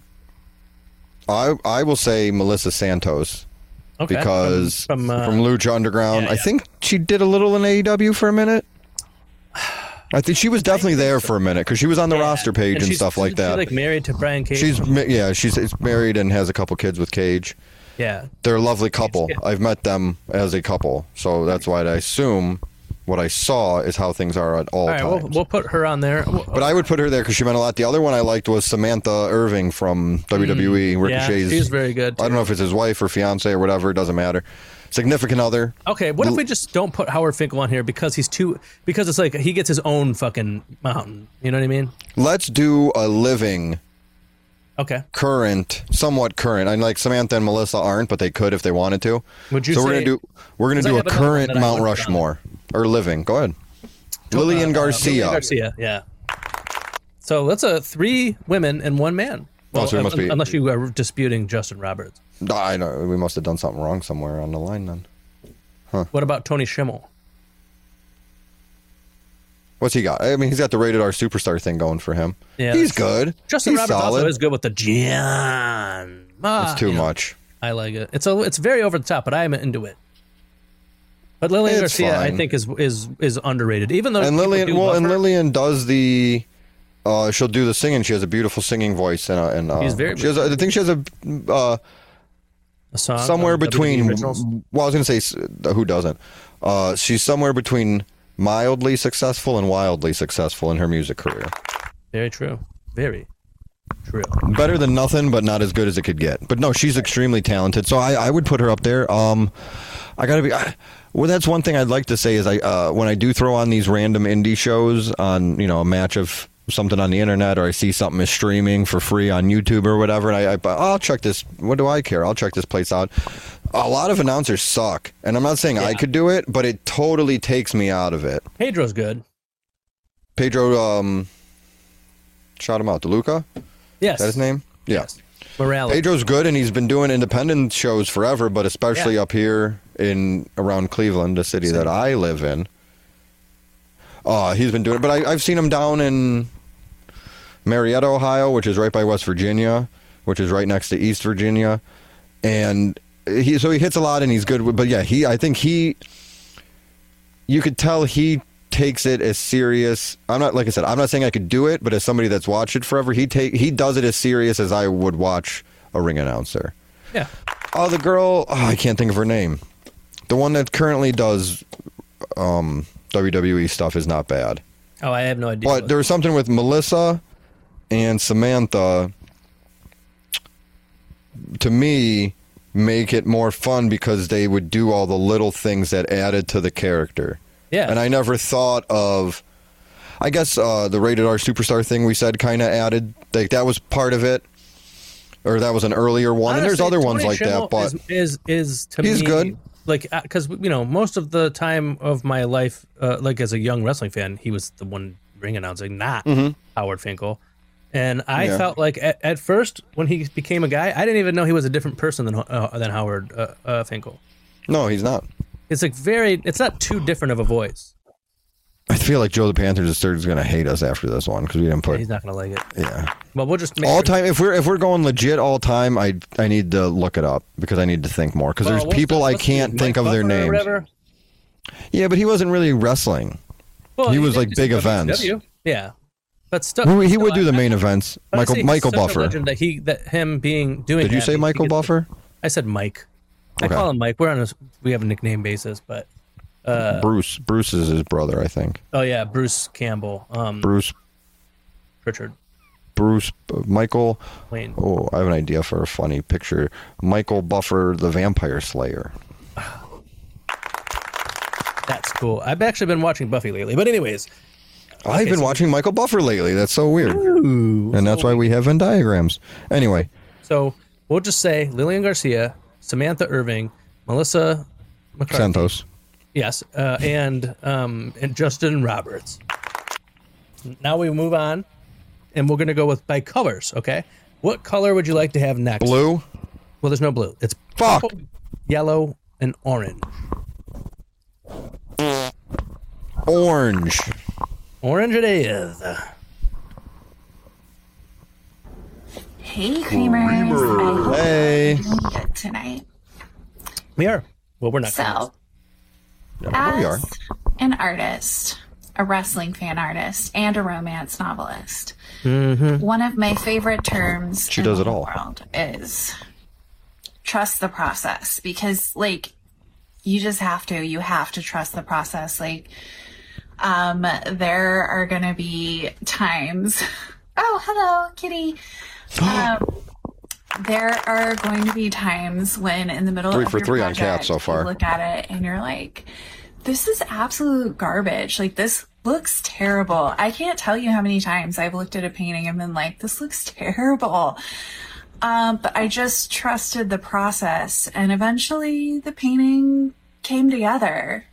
I will say Melissa Santos okay, because from Lucha Underground. yeah, I think she did a little in AEW for a minute. I think she was definitely there for a minute because she was on the roster page and she's- stuff like she's that. like married to Brian Cage. She's married and has a couple kids with Cage. yeah. They're a lovely couple. Yeah. I've met them as a couple, so that's why I assume what I saw is how things are at all All right, times. we'll put her on there. But I would put her there because she meant a lot. The other one I liked was Samantha Irving from WWE. Ricochet's. she's very good, I don't too. know if it's his wife or fiance or whatever. It doesn't matter. Significant other. Okay, what if we just don't put Howard Finkel on here because because it's like he gets his own fucking mountain. You know what I mean? Let's do a living, Okay. somewhat current. I like Samantha and Melissa aren't, but they could if they wanted to. Would you so say- we're gonna 'cause I do a have another current one that I Mount would put on Rushmore or living. Go ahead. Lillian Garcia. Lillian Garcia, yeah. So that's 3 women and 1 man. Well, so it must be- unless you are disputing Justin Roberts. I know we must have done something wrong somewhere on the line then. What about Tony Schimmel? What's he got? I mean, he's got the rated R superstar thing going for him. Yeah, he's that's- good. Justin he's Roberts solid. also is good with the Gian. It's too much. I like it. It's very over the top, but I am into it. But Lillian It's Garcia, I fine. think, is underrated. Even though And people Lillian, do well, love and her, Lillian does the. She'll do the singing. She has a beautiful singing voice, and She's very She has, I think she has a a song somewhere on WWE between. Originals. Well, I was going to say who doesn't. She's somewhere between mildly successful and wildly successful in her music career. Very true. Very true. Better than nothing, but not as good as it could get. But no, she's extremely talented. So I would put her up there. I gotta be. Well, that's one thing I'd like to say is when I do throw on these random indie shows on a match of something on the internet, or I see something is streaming for free on YouTube or whatever, and I'll check this. What do I care? I'll check this place out. A lot of announcers suck, and I'm not saying I could do it, but it totally takes me out of it. Pedro's good. Pedro, shout him out. DeLuca? Yes. Is that his name? Yeah. Morales. Pedro's good, and he's been doing independent shows forever, but especially Yeah. up here in around Cleveland, the city that I live in. He's been doing it, but I've seen him down in Marietta, Ohio, which is right by West Virginia, which is right next to East Virginia, and he hits a lot, and he's good. But yeah, I think you could tell he takes it as serious. I'm not, like I said, I'm not saying I could do it, but as somebody that's watched it forever, he does it as serious as I would watch a ring announcer. Yeah. Oh, the girl, I can't think of her name. The one that currently does WWE stuff is not bad. Oh, I have no idea. But there was something with Melissa and Samantha, to me, make it more fun because they would do all the little things that added to the character. Yeah. And I never thought of, I guess the Rated R Superstar thing we said kind of added, like that was part of it. Or that was an earlier one. Honestly, and there's other Tony ones like Schimmel that. But is to he's me, good. Like, because, most of the time of my life, like as a young wrestling fan, he was the one ring announcing, not Howard Finkel. And I felt like at first when he became a guy, I didn't even know he was a different person than Howard Finkel. No, he's not. It's like it's not too different of a voice. I feel like Joe the Panther is going to hate us after this one because we didn't put. He's not going to like it. Yeah. Well, we'll just make all sure. time. If we're going legit all time, I need to look it up because I need to think more because there's people I can't think of their names. Yeah, but he wasn't really wrestling. Well, he was like big events. Yeah, but still, he would do the main events. Michael Buffer. That him doing. Did you say Michael Buffer? I said Mike. Okay. I call him Mike. We have a nickname basis, but Bruce is his brother, I think. Oh yeah, Bruce Campbell. Bruce Pritchard. Michael Wayne. Oh, I have an idea for a funny picture. Michael Buffer, the Vampire Slayer. That's cool. I've actually been watching Buffy lately, but anyways. I've been watching Michael Buffer lately. That's so weird. And that's why we have Venn diagrams. Anyway. So we'll just say Lillian Garcia, Samantha Irving, Melissa McCarthy. Santos. Yes, and Justin Roberts. Now we move on, and we're going to go by colors, okay? What color would you like to have next? Blue? Well, there's no blue. It's fuck, purple, yellow, and orange. Orange. Orange it is. Hey, Creamers. Hey. I hope you're doing good tonight. We are. Well, we're not. So, Yeah, we are. as an artist, a wrestling fan artist, and a romance novelist, one of my favorite terms She in does the it all. world is trust the process, because you just have to. You have to trust the process. There are going to be times. Oh, hello, kitty. There are going to be times when in the middle 3 of for your 3 on project, cats so far. you look at it and you're like, this is absolute garbage. This looks terrible. I can't tell you how many times I've looked at a painting and been like, this looks terrible. But I just trusted the process, and eventually the painting came together,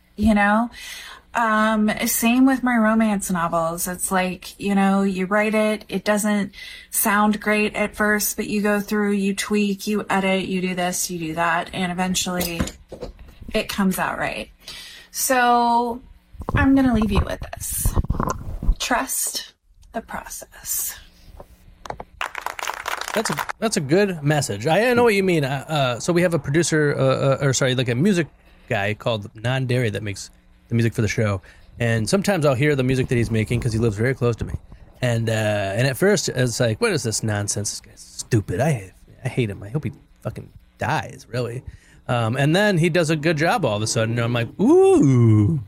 Same with my romance novels. It's you write it, it doesn't sound great at first, but you go through, you tweak, you edit, you do this, you do that, and eventually it comes out right. So I'm going to leave you with this. Trust the process. That's a good message. I know what you mean. So we have a producer, a music guy called Non Dairy that makes the music for the show, and sometimes I'll hear the music that he's making because he lives very close to me, and at first it's like, what is this nonsense? This guy's stupid. I hate him. I hope he fucking dies, really. And then he does a good job all of a sudden, and I'm like, ooh.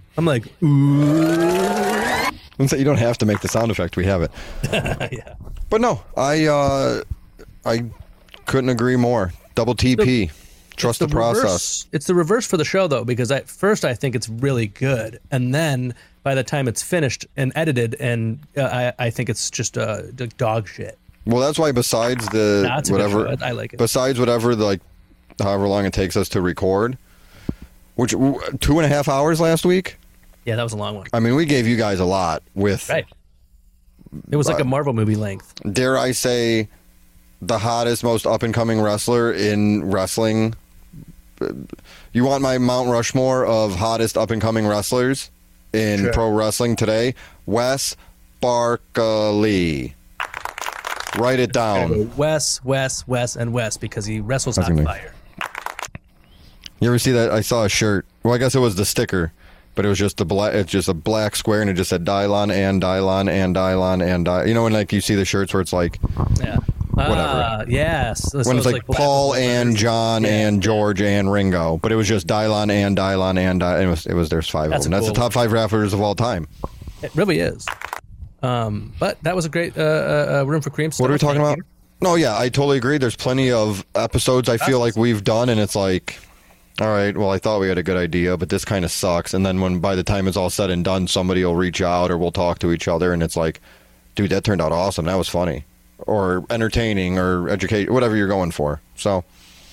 You don't have to make the sound effect. We have it. Yeah. But no, I couldn't agree more. Double TP. Trust the process. It's the reverse for the show, though, because at first I think it's really good, and then by the time it's finished and edited, and I think it's just dog shit. Well, that's why besides whatever, I like it. Besides whatever, however long it takes us to record, which 2.5 hours last week. Yeah, that was a long one. I mean, we gave you guys a lot with. Right. It was like a Marvel movie length. Dare I say, the hottest, most up-and-coming wrestler in wrestling. You want my Mount Rushmore of hottest up-and-coming wrestlers in pro wrestling today? Wes Barkley. Write it down. Wes, and Wes, because he wrestles on fire. You ever see that? I saw a shirt. Well, I guess it was the sticker, but it was just it's just a black square, and it just said Dylon and Dylon and Dylon and Dylon. You know when you see the shirts where it's yeah. Whatever. Yes. When it's like Paul and John and George and Ringo, but it was just Dylon and Dylon and Dylon. It was there's 5 of them. That's the top 5 rappers of all time. It really is. But that was a great Room for Cream. What are we talking about? No, yeah, I totally agree. There's plenty of episodes I feel like we've done, and it's like, all right, well, I thought we had a good idea, but this kind of sucks. And then when by the time it's all said and done, somebody will reach out or we'll talk to each other, and it's like, dude, that turned out awesome. That was funny, or entertaining, or educate, whatever you're going for. So,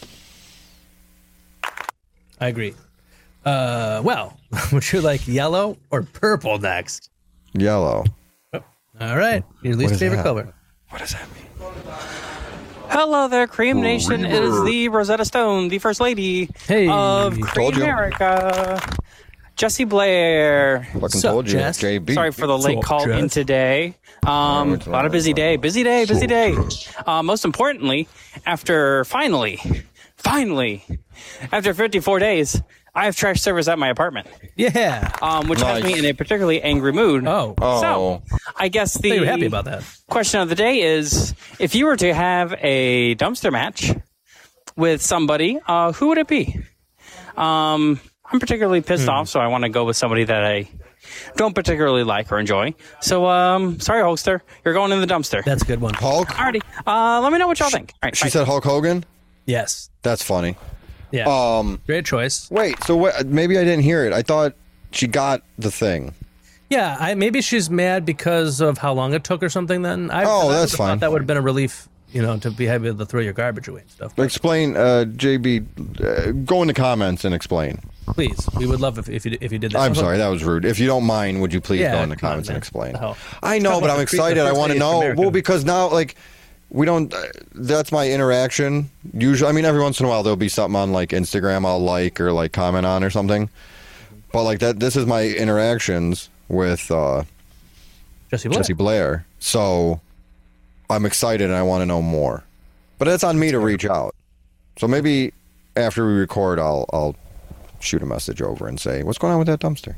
I agree. Well, would you like yellow or purple next? yellow. All right, your least is favorite that? color. What does that mean? Hello there, Cream Nation. It is the Rosetta Stone, the First Lady Hey, of told Cream you. America, Jessie Blair. Fucking Sup, told you, Jess? JB. Sorry for the late Sup, call in Jess? today. A lot of busy day. Most importantly, after finally, after 54 days, I have trash service at my apartment, Yeah. which has me Nice. in a particularly angry mood. Oh. So, I guess I think you're happy the about that. question of the day is, if you were to have a dumpster match with somebody, who would it be? I'm particularly pissed off, so I want to go with somebody that I don't particularly like or enjoy. So, sorry, Hulkster, you're going in the dumpster. That's a good one. Hulk? Alrighty. Let me know what y'all think. All right, She bye. said Hulk Hogan? Yes. That's funny. Yeah. Great choice. Wait, so what? Maybe I didn't hear it. I thought she got the thing. Yeah. Maybe she's mad because of how long it took or something. Then. I Oh, that's would've thought fine. That would have been a relief, to be able to throw your garbage away and stuff. But Explain, JB. Go in the comments and explain. please, we would love if you did that. I'm sorry, that was rude. If you don't mind, would you please Yeah, go in the come on, comments and man. explain? The hell. I know, Talk but about I'm the excited. I first want to lady of know. America. Well, because now, like, we don't. That's my interaction. Usually, I mean, every once in a while there'll be something on like Instagram I'll like or like comment on or something. But like that, this is my interactions with Jessie Blair. Jessie Blair. So I'm excited and I want to know more. But it's on me to reach out. So maybe after we record, I'll shoot a message over and say, what's going on with that dumpster?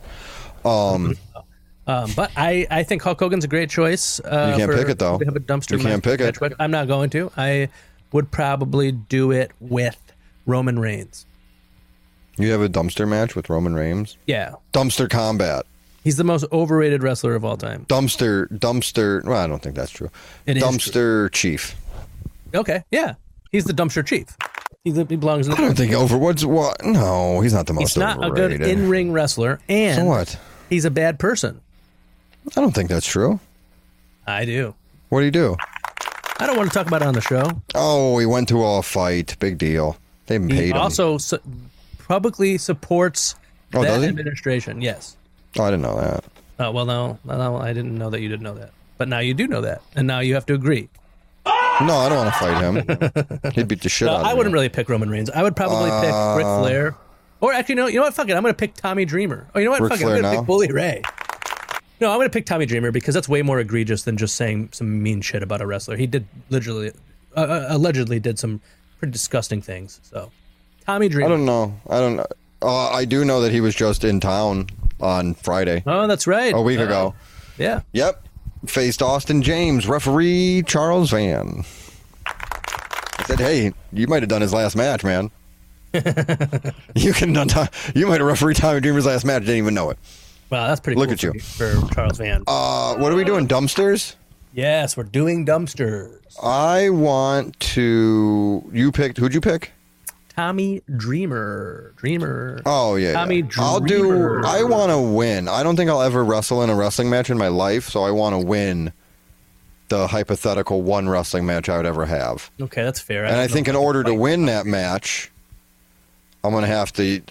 But I think Hulk Hogan's a great choice. You can't pick it, though. To have a dumpster You can't pick it. match with. I'm not going to. I would probably do it with Roman Reigns. You have a dumpster match with Roman Reigns? Yeah. Dumpster combat. He's the most overrated wrestler of all time. Dumpster. Well, I don't think that's true. It is Dumpster chief. Okay, yeah. He's the dumpster chief. He belongs in the I don't think what? No, he's not the most He's not a overrated. good in-ring wrestler, and So what? he's a bad person. I don't think that's true. I do. What do you do? I don't want to talk about it on the show. Oh, he went to a fight. Big deal. They even He paid him. also publicly supports Oh, that does he? administration. Yes. Oh, I didn't know that. Well, no, I didn't know that you didn't know that. But now you do know that, and now you have to agree. No, I don't want to fight him. He'd beat the shit No, out of I me. wouldn't really pick Roman Reigns. I would probably pick Ric Flair. Or actually, no, you know what? Fuck it. I'm going to pick Tommy Dreamer. Oh, you know what? Ric Fuck it. I'm Flair going to now? pick Bully Ray. No, I'm going to pick Tommy Dreamer because that's way more egregious than just saying some mean shit about a wrestler. He did allegedly did some pretty disgusting things. So, Tommy Dreamer. I don't know. I do know that he was just in town on Friday, Oh, that's right. a week ago. Yeah. Yep. Faced Austin James, referee Charles Van. I said, hey, you might have done his last match, man. You might have refereed Tommy Dreamer's last match, didn't even know it. Wow, that's pretty Look cool at you. for Charles Van. What are we doing? Dumpsters? Yes, we're doing dumpsters. I want to. Who'd you pick? Tommy Dreamer. Oh, yeah. Tommy Dreamer. Dreamer. I want to win. I don't think I'll ever wrestle in a wrestling match in my life, so I want to win the hypothetical one wrestling match I would ever have. Okay, that's fair. And I don't think in know. order to win that match, I'm going to have to.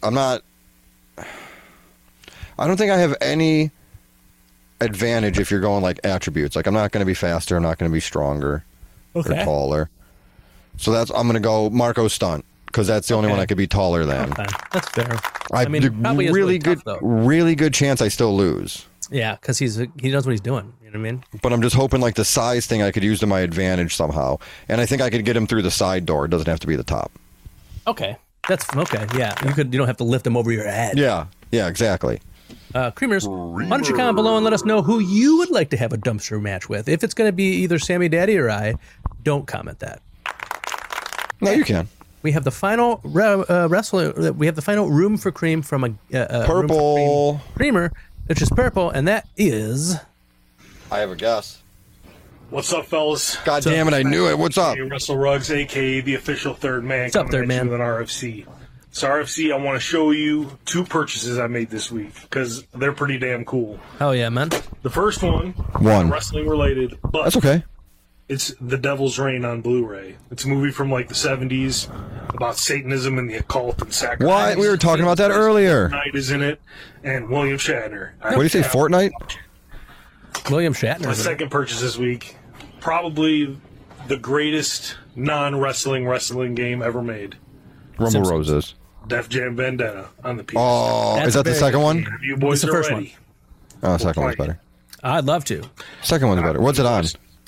I don't think I have any advantage if you're going like attributes. Like, I'm not going to be faster. I'm not going to be stronger or Okay. taller. So I'm going to go Marco Stunt because that's the only Okay. one I could be taller than. Okay, that's fair. I mean, the probably is really tough, good, though. really good chance I still lose. Yeah, because he knows what he's doing. You know what I mean? But I'm just hoping like the size thing I could use to my advantage somehow. And I think I could get him through the side door. It doesn't have to be the top. Okay, that's okay. Yeah, you don't have to lift him over your head. Yeah, exactly. Creamers, why don't you comment below and let us know who you would like to have a dumpster match with? If it's going to be either Sammy Daddy or I, don't comment that. No, you can. We have the final wrestler. We have the final room for cream from a Room for Purple. Cream creamer, which is purple, and that is I have a guess. What's up, fellas? God damn it, I knew it. What's up? Hey, Russell Ruggs, a.k.a. the official third man. What's up, third man? With an RFC. So, RFC, I want to show you 2 purchases I made this week because they're pretty damn cool. Oh, yeah, man. The first one, wrestling related, but That's okay. it's The Devil's Reign on Blu-ray. It's a movie from like the 70s about Satanism and the occult and sacrifice. What? We were talking about that earlier. Knight is in it, and William Shatner. What do you say, Fortnite? William Shatner. My second purchase this week, probably the greatest non-wrestling wrestling game ever made. Rumble Roses. Def Jam Vendetta on the PS. Oh, That's is that the very second good one? game. You boys What's the are first ready. Oh, the second one's better. I'd love to. Second one's better. What's it on?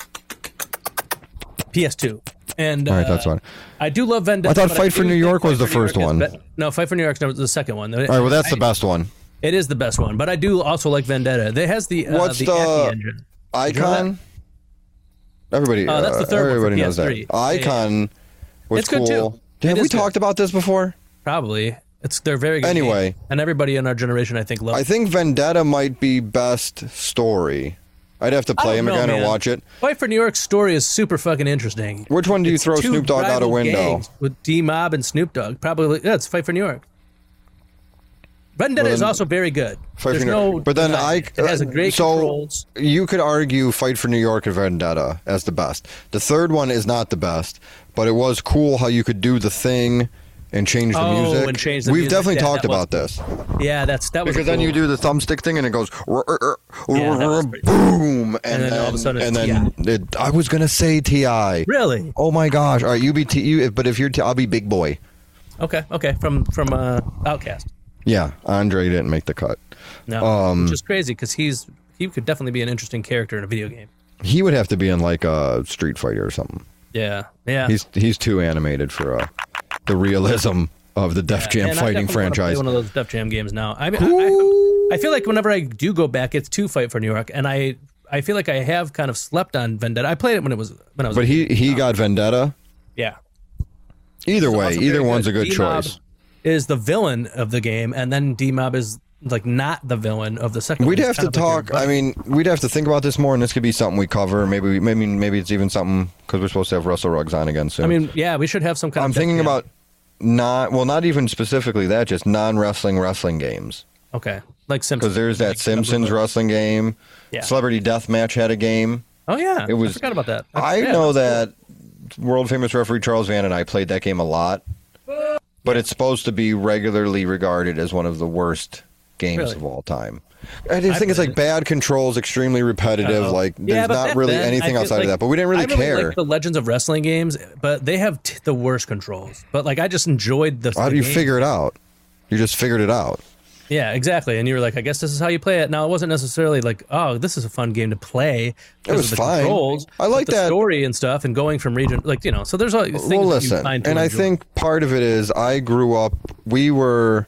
PS2. And All right, that's fine. I do love Vendetta. I thought but Fight for do New think York was Fight the for New first York one. is no, Fight for New York's the second one. All right, well, that's the best one. It is the best one, but I do also like Vendetta. It has the What's the the Acme engine. Icon? Everybody, that's the third one for everybody knows that. PS3. Icon was It's good, cool. too. Have It we is good. talked about this before? Probably. They're very good. Anyway. games. And everybody in our generation, I think, loves. I think Vendetta might be best story. I'd have to play him again or watch it. Fight for New York's story is super fucking interesting. Which one do you throw Two Snoop Dogg out a rival window? gangs with D-Mob and Snoop Dogg. Probably, yeah, it's Fight for New York. Vendetta Well, is then- also very good. Fight There's for New no York. But then denying it. It has a great so controls. you could argue Fight for New York and Vendetta as the best. The third one is not the best, but it was cool how you could do the thing and change the music. and change the We've music. definitely Yeah, talked that was about this. Yeah, that was Because then cool. you do the thumbstick thing and it goes Yeah, that was pretty boom, And then all of a sudden it's I was gonna say Ti. Really? Oh my gosh! All right, you be but if you're I'll be Big Boy. Okay, from Outcast. Yeah, Andre didn't make the cut. No, which is crazy because he could definitely be an interesting character in a video game. He would have to be in like a Street Fighter or something. Yeah, yeah. He's too animated for the realism of the Def Jam And I fighting definitely wanna franchise. play one of those Def Jam games now. I mean, I feel like whenever I do go back, it's to Fight for New York, and I feel like I have kind of slept on Vendetta. I played it when it was But he got Vendetta. yeah. Either It's way, also either very one's a good D-Mob choice. Is the villain of the game, and then D-Mob is like not the villain of the second. We'd one. have It's to kind of like talk. I mean, we'd have to think about this more, and this could be something we cover. Maybe it's even something because we're supposed to have Russell Ruggs on again soon. I mean, yeah, we should have some kind I'm of. thinking Def Jam. about not even specifically that, just non-wrestling games. Okay, like Simpsons. Because there's that Like, Simpsons wrestling game. Yeah. Celebrity Deathmatch had a game. Oh yeah, It was. I forgot about that. I Yeah, know that's that world famous referee Charles Van and I played that game a lot, but it's supposed to be regularly regarded as one of the worst games Really? of all time. I just think it's played like bad controls, extremely repetitive. Like Yeah, there's but not back really then, I anything feel outside like- of that. But we didn't really I really care. like the Legends of Wrestling games, but they have the worst controls. But like, I just enjoyed the. How do you figure it out? You just figured it out. Yeah, exactly. And you were like, I guess this is how you play it. Now, it wasn't necessarily like, oh, this is a fun game to play. It was of the fine. Controls, I like but the that story and stuff, and going from region, like so there's all things Well, that you listen, find to and I enjoy. think part of it is I grew up. We were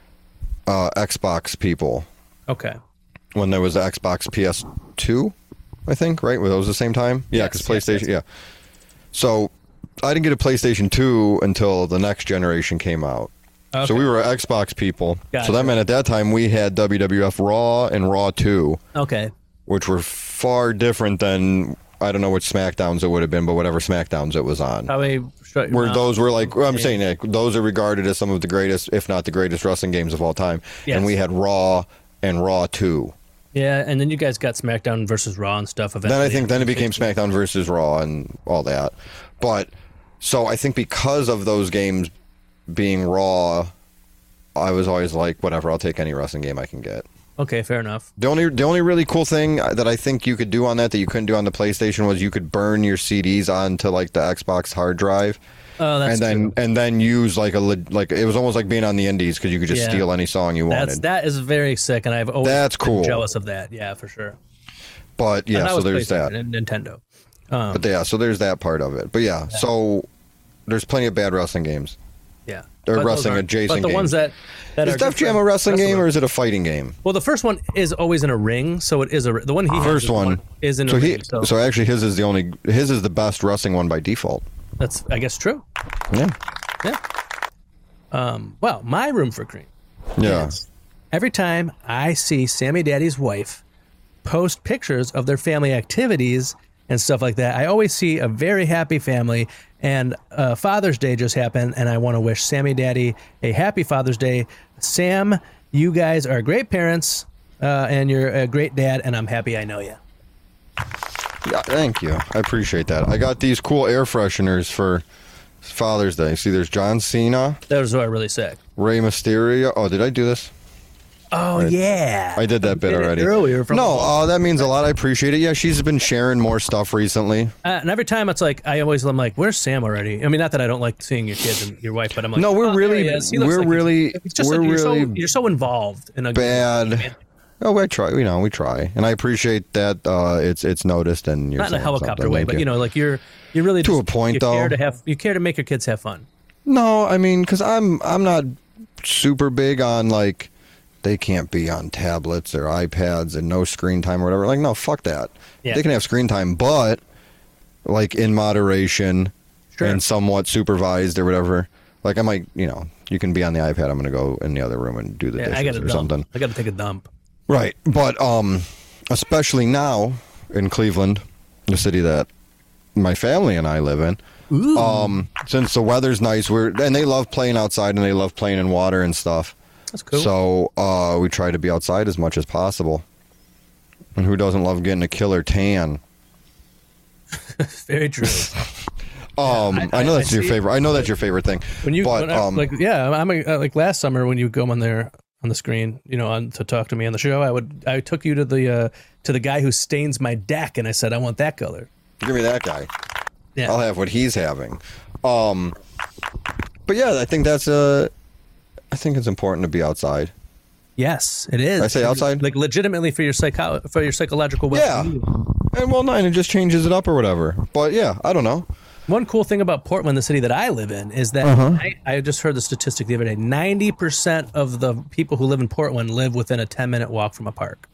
Xbox people Okay. when there was the Xbox PS2, I think, right? That was the same time? Yeah, because Yes, PlayStation, yes. yeah. So I didn't get a PlayStation 2 until the next generation came out. Okay. So we were Xbox people. Gotcha. So that meant at that time we had WWF Raw and Raw 2, Okay. which were far different than, I don't know which SmackDowns it would have been, but whatever SmackDowns it was on. Probably. Where those were like, well, I'm saying, Nick, those are regarded as some of the greatest, if not the greatest, wrestling games of all time. Yes. And we had Raw and Raw 2. Yeah, and then you guys got SmackDown versus Raw and stuff. Then I think it became SmackDown versus Raw and all that. But so I think because of those games being Raw, I was always like, whatever, I'll take any wrestling game I can get. Okay, fair enough. The only really cool thing that I think you could do on that you couldn't do on the PlayStation was you could burn your CDs onto like the Xbox hard drive. Oh, that's true. and then use like it was almost like being on the Indies because you could just Yeah. steal any song you wanted. That is very sick, and I've always That's been cool. jealous of that. Yeah, for sure. But And yeah, that so was there's that. PlayStation and Nintendo. But yeah, so there's that part of it. But yeah, so there's plenty of bad wrestling games. Yeah, Or But those wrestling aren't- adjacent But the ones games. that Is are Def good Jam for a wrestling game or wrestlers- is it a fighting game? Well, the first one is always in a ring, so it is the one he has First is one is in a so ring. so actually his is the best wrestling one by default. That's I guess true. Yeah. Yeah. Well, my room for cream. Yeah. Every time I see Sammy Daddy's wife post pictures of their family activities and stuff like that, I always see a very happy family. And Father's Day just happened, and I want to wish Sammy Daddy a happy Father's Day. Sam, you guys are great parents, and you're a great dad, and I'm happy I know you. Yeah, thank you. I appreciate that. I got these cool air fresheners for Father's Day. See, there's John Cena. Those are really sick. Rey Mysterio. Oh, did I do this? Oh, yeah. I did that bit already. Earlier. That means a lot. I appreciate it. Yeah, she's been sharing more stuff recently. And every time it's like, I'm like, where's Sam already? I mean, not that I don't like seeing your kids and your wife, but I'm like, no, you're so involved in a bad. Oh, we try. We try, and I appreciate that. It's noticed, and you're not in a helicopter way, but like you're really to a point though. You care to make your kids have fun. No, I mean, because I'm not super big on like they can't be on tablets or iPads and no screen time or whatever. Like, no, fuck that. Yeah. They can have screen time, but like in moderation and somewhat supervised or whatever. Like I might, you can be on the iPad. I'm going to go in the other room and do the dishes or something. I got to take a dump. Right, but especially now in Cleveland, the city that my family and I live in, since the weather's nice, and they love playing outside and they love playing in water and stuff. That's cool. So we try to be outside as much as possible. And who doesn't love getting a killer tan? Very true. I know that's your favorite. I know that's your favorite thing. Like last summer when you go on there on the screen, to talk to me on the show, I took you to the guy who stains my deck, and I said I want that color. Give me that guy. Yeah. I'll have what he's having. But yeah, I think I think it's important to be outside. Yes, it is. I say outside, like legitimately for your psychological well-being. Yeah, and it just changes it up or whatever. But yeah, I don't know. One cool thing about Portland, the city that I live in, is that I just heard the statistic the other day. 90% of the people who live in Portland live within a 10-minute walk from a park.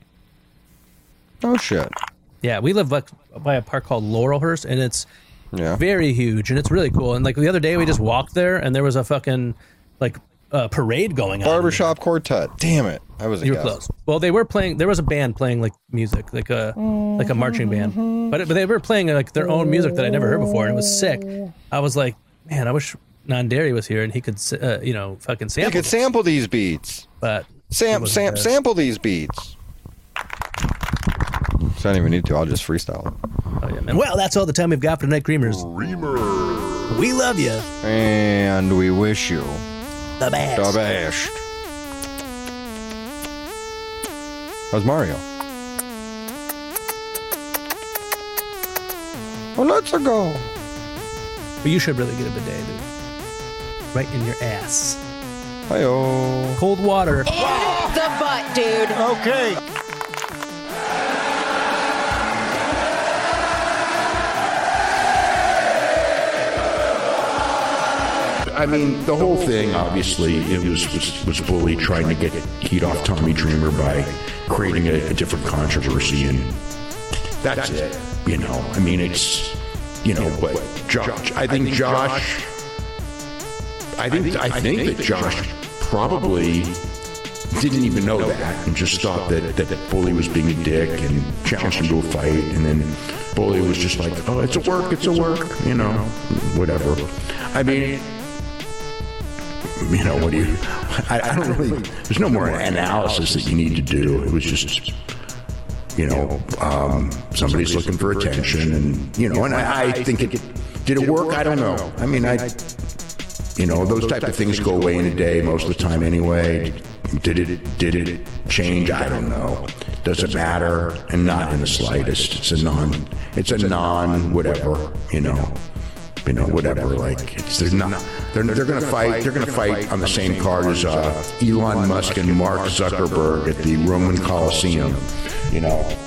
Oh shit! Yeah, we live by a park called Laurelhurst, and it's very huge, and it's really cool. And like the other day, we just walked there, and there was a fucking parade going on. Barbershop Quartet. Damn it! You were close. Well, they were playing. There was a band playing like music, like a marching band, but they were playing like their own music that I never heard before, and it was sick. I was like, man, I wish Nanderi was here and he could, fucking sample. He could sample these beats. But sample these beats. So I don't even need to. I'll just freestyle. Oh yeah, man. Well, that's all the time we've got for tonight, Creamers. We love you, and we wish you the best. How's Mario? Well, let's go. But you should really get a bidet, dude. Right in your ass. Hi-oh. Cold water. In the butt, dude. Okay. I mean, the whole thing, obviously, it was Bully trying to get heat off Tommy Dreamer by creating a different controversy, and that's it. I mean, it's, what, Josh. I think that Josh probably didn't even know that and just thought that Bully was being a dick and challenged him to a fight, and then Bully was just like, oh, it's a work, whatever. I mean, what do you... I don't really... There's no more analysis that you need to do. It was just, somebody's looking for attention, and, and I think did it work? I don't know. I mean, those type of things go away in a day most of the time anyway. Did it change? I don't know. Does it matter? And not in the slightest. It's a non whatever, whatever. Like they're gonna fight. They're gonna fight on the same card as Elon Musk and Mark Zuckerberg at the Roman Coliseum.